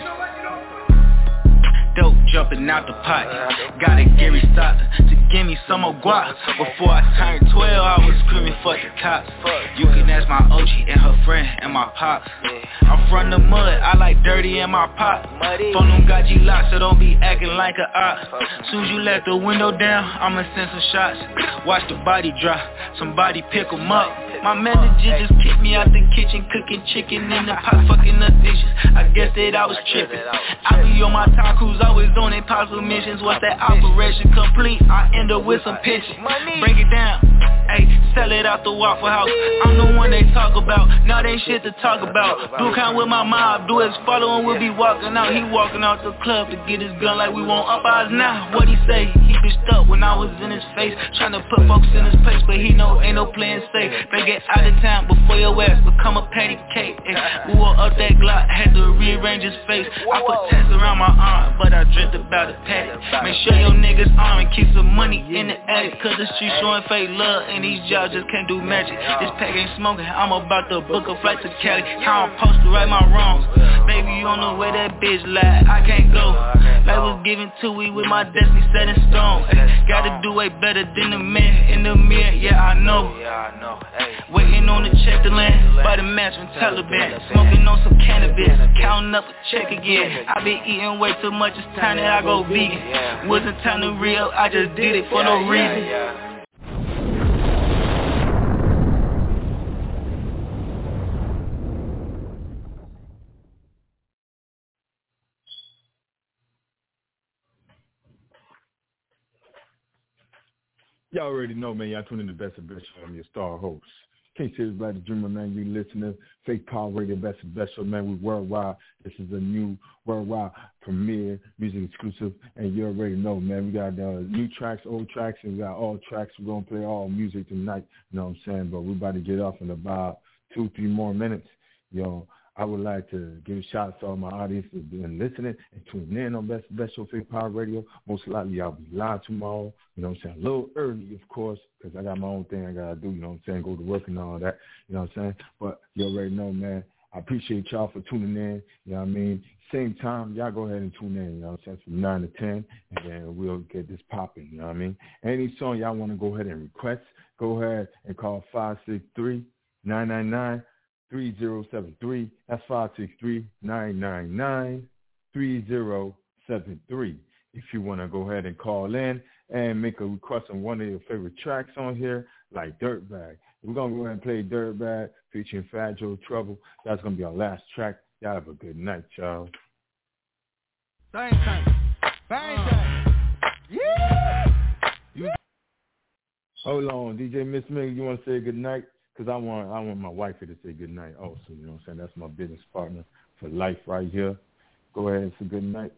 Dope jumping out the pot. Got a Gary Stock to give me some more guap. Before I turned twelve, I was screaming fuck the cops. You can ask my O G and her friend and my pops. I'm from the mud, I like dirty in my pot. Phone them got G locked, so don't be acting like a op. Soon as you let the window down, I'ma send some shots. Watch the body drop, somebody pick 'em up. My manager just kicked me out the kitchen, cooking chicken in the pot, fucking up dishes. I guess that I was tripping. I be on my time cruise, always on impossible missions. Once that operation complete, I end up with some pitches. Break it down, ayy, sell it out the Waffle House. I'm the one they talk about, now they ain't shit to talk about. Do count with my mob, do his follow and we'll be walking out. He walking out the club to get his gun like we want up eyes now. What he say? He bitched up when I was in his face, trying to put folks in his place, but he know ain't no playing safe. They get out of town before your ass become a patty cake. Ay, we wore up that Glock, had to rearrange his face. I put tats around my arm, but I dreamt about a patty. Make sure your niggas arm and keep some money in the attic, cause the street showing fake love and these jobs just can't do magic. This pack ain't smoking, I'm about to book a flight to Cali. How I'm supposed to right my wrongs, baby you on the way that bitch lied, I can't go. Life was given to me with my destiny set in stone. Ay, gotta do way better than the man in the mirror, yeah I know. Waiting on the check to land by the match from Taliban. Smoking on some cannabis, counting up a check again. I been eating way too much, it's time that I go vegan. Wasn't time to real, I just did it for no reason. Y'all already know, man. Y'all tuning in to Best of Best Show. I'm your star host. Can't say it's Black the Dreamer, man. You listening. Fake Power Radio, Best of Best Show, man. We worldwide. This is a new worldwide premiere, music exclusive. And you already know, man. We got uh, new tracks, old tracks, and we got all tracks. We're going to play all music tonight. You know what I'm saying? But we're about to get off in about two, three more minutes. Yo, I would like to give a shout out to all my audience that's been listening and tuning in on Best Best Show Fake Power Radio. Most likely I'll be live tomorrow, you know what I'm saying? A little early, of course, because I got my own thing I got to do, you know what I'm saying? Go to work and all that, you know what I'm saying? But you already know, man, I appreciate y'all for tuning in, you know what I mean? Same time, y'all go ahead and tune in, you know what I'm saying, from nine to ten, and then we'll get this popping, you know what I mean? Any song y'all want to go ahead and request, go ahead and call five six three, nine nine nine, three zero seven three. That's five six three, nine nine nine, three zero seven three. If you want to go ahead and call in and make a request on one of your favorite tracks on here, like Dirtbag. We're going to go ahead and play Dirtbag featuring Fat Joe Trouble. That's going to be our last track. Y'all have a good night, y'all. Same time. Same time. Yeah! Hold on. D J Miss Ming, you want to say good night? because I want I want my wife to say good night also. You know what I'm saying? That's my business partner for life right here. Go ahead and say good night.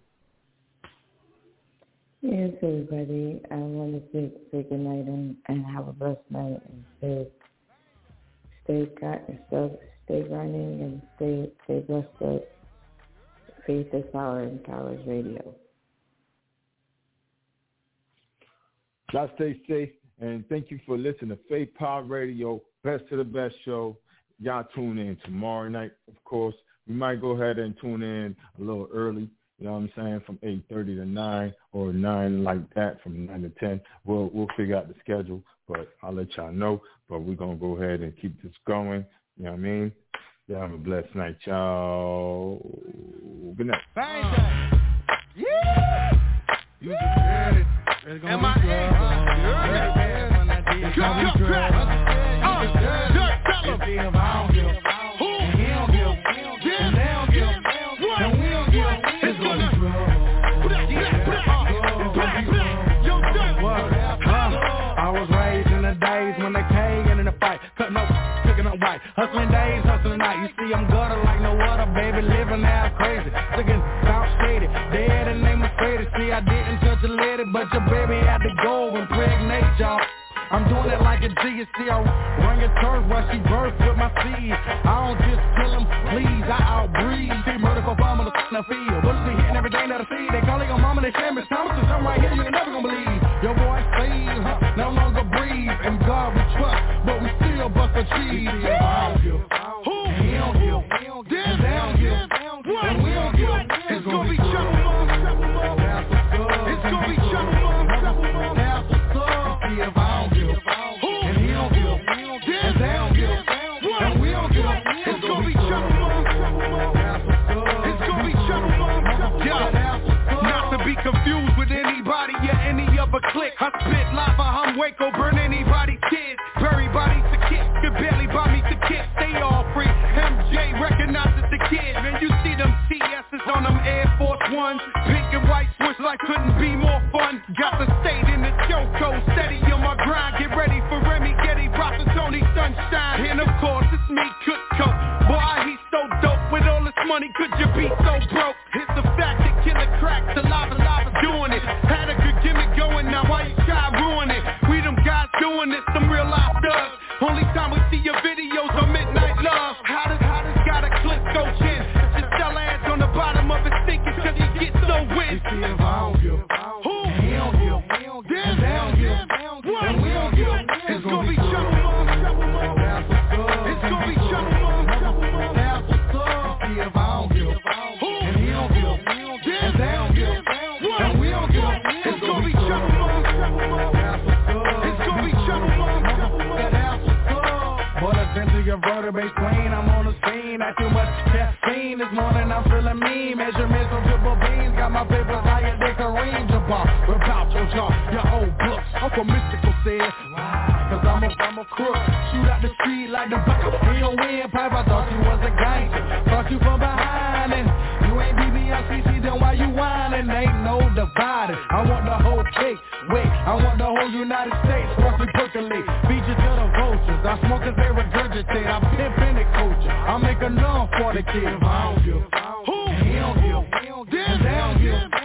Yes, everybody. I want to say, say good night and, and have a blessed night and stay stay stay, stay running and stay stay blessed with Faith is Power and Powers Radio. Y'all stay safe, and thank you for listening to Faith Power Radio, Best of the Best show. Y'all tune in tomorrow night, of course. We might go ahead and tune in a little early, you know what I'm saying, from eight thirty to nine or nine like that, from nine to ten. We'll, we'll figure out the schedule, but I'll let y'all know. But we're going to go ahead and keep this going, you know what I mean? Y'all have a blessed night, y'all. Good night. Bang, bang. Yeah! You just it's gonna be trouble. It's gonna be trouble. Uh, tell him. Who? He don't give. He don't give. They don't give. And we don't give. It's gonna be trouble. I was raised in the days when they came in the fight, cutting up, picking up white, hustling days, hustling night. You see, I'm gutter like no other, baby, living now crazy, looking South Shady, dead and name Mercedes. See, I didn't touch a lady, but your baby had to go and impregnate y'all. I'm doing it like a G, you see, I run your turf while she birth with my seed. I don't just kill them, please, I outbreed. See, murder for fun on the field, bullets be hitting everything that I see. They calling your mama, they shame Miss Thompson, I'm right here, you never gonna believe. Your boy saved, huh, no longer breathe. And God we trust, but we still bust a cheese. Who? He don't give, he don't give, they don't give, and we don't give. It's gonna be trouble, it's gonna be trouble, if I don't give, and he don't give, and they don't give, and we don't give. It's gonna be trouble, it's gonna be trouble, yeah. Not to be confused with anybody or any other clique. I spit lava, I'm Waco, burn anybody's kids. Bury bodies to kids, could barely buy me to kids. They all free. M J recognizes the kid. Man, you see them T S's on them Air Force Ones. Pink and white switch like couldn't be more fun. Got the state in the choco, steady on my grind. Get ready for Remy Getty, Prophet Tony Sunshine. And of course it's me, Cutco. Boy, he's so dope. With all this money, could you be so broke? It's the fact that killer crack, the lava lava doing it. Had a good gimmick going, now why you try ruin it? We them guys doing this, some real life thugs. Only time we see your videos on Midnight Love. How does, how does got a clip go chin? Just sell ads on the bottom of his thinking cause he gets so win. Who? He don't give, he don't give, they don't give, and we don't give. It's gonna be trouble, it's gonna be trouble. See if I don't give, and he don't give, and they don't give, and we don't give. It's gonna be trouble, it's gonna be trouble. But essentially a vertebrae queen, I'm on the scene. Not too much caffeine this morning, I'm feeling mean. Measurements on triple beans, got my papers higher than Kareem Jabbar. About your jaw, your old books. Uncle Mystical said, cause I'm a, I'm a crook. Shoot out the street like the back of me on windpipe. I thought you was a gangster, thought you from behind. And you ain't B B L C C, then why you whining? Ain't no dividing. I want the whole cake, wait, I want the whole United States. Watch me percolate, beat you to the vultures. I smoke as they regurgitate, I'm pimping the culture. I make enough for the kids. I don't give, who? He don't give, they don't give.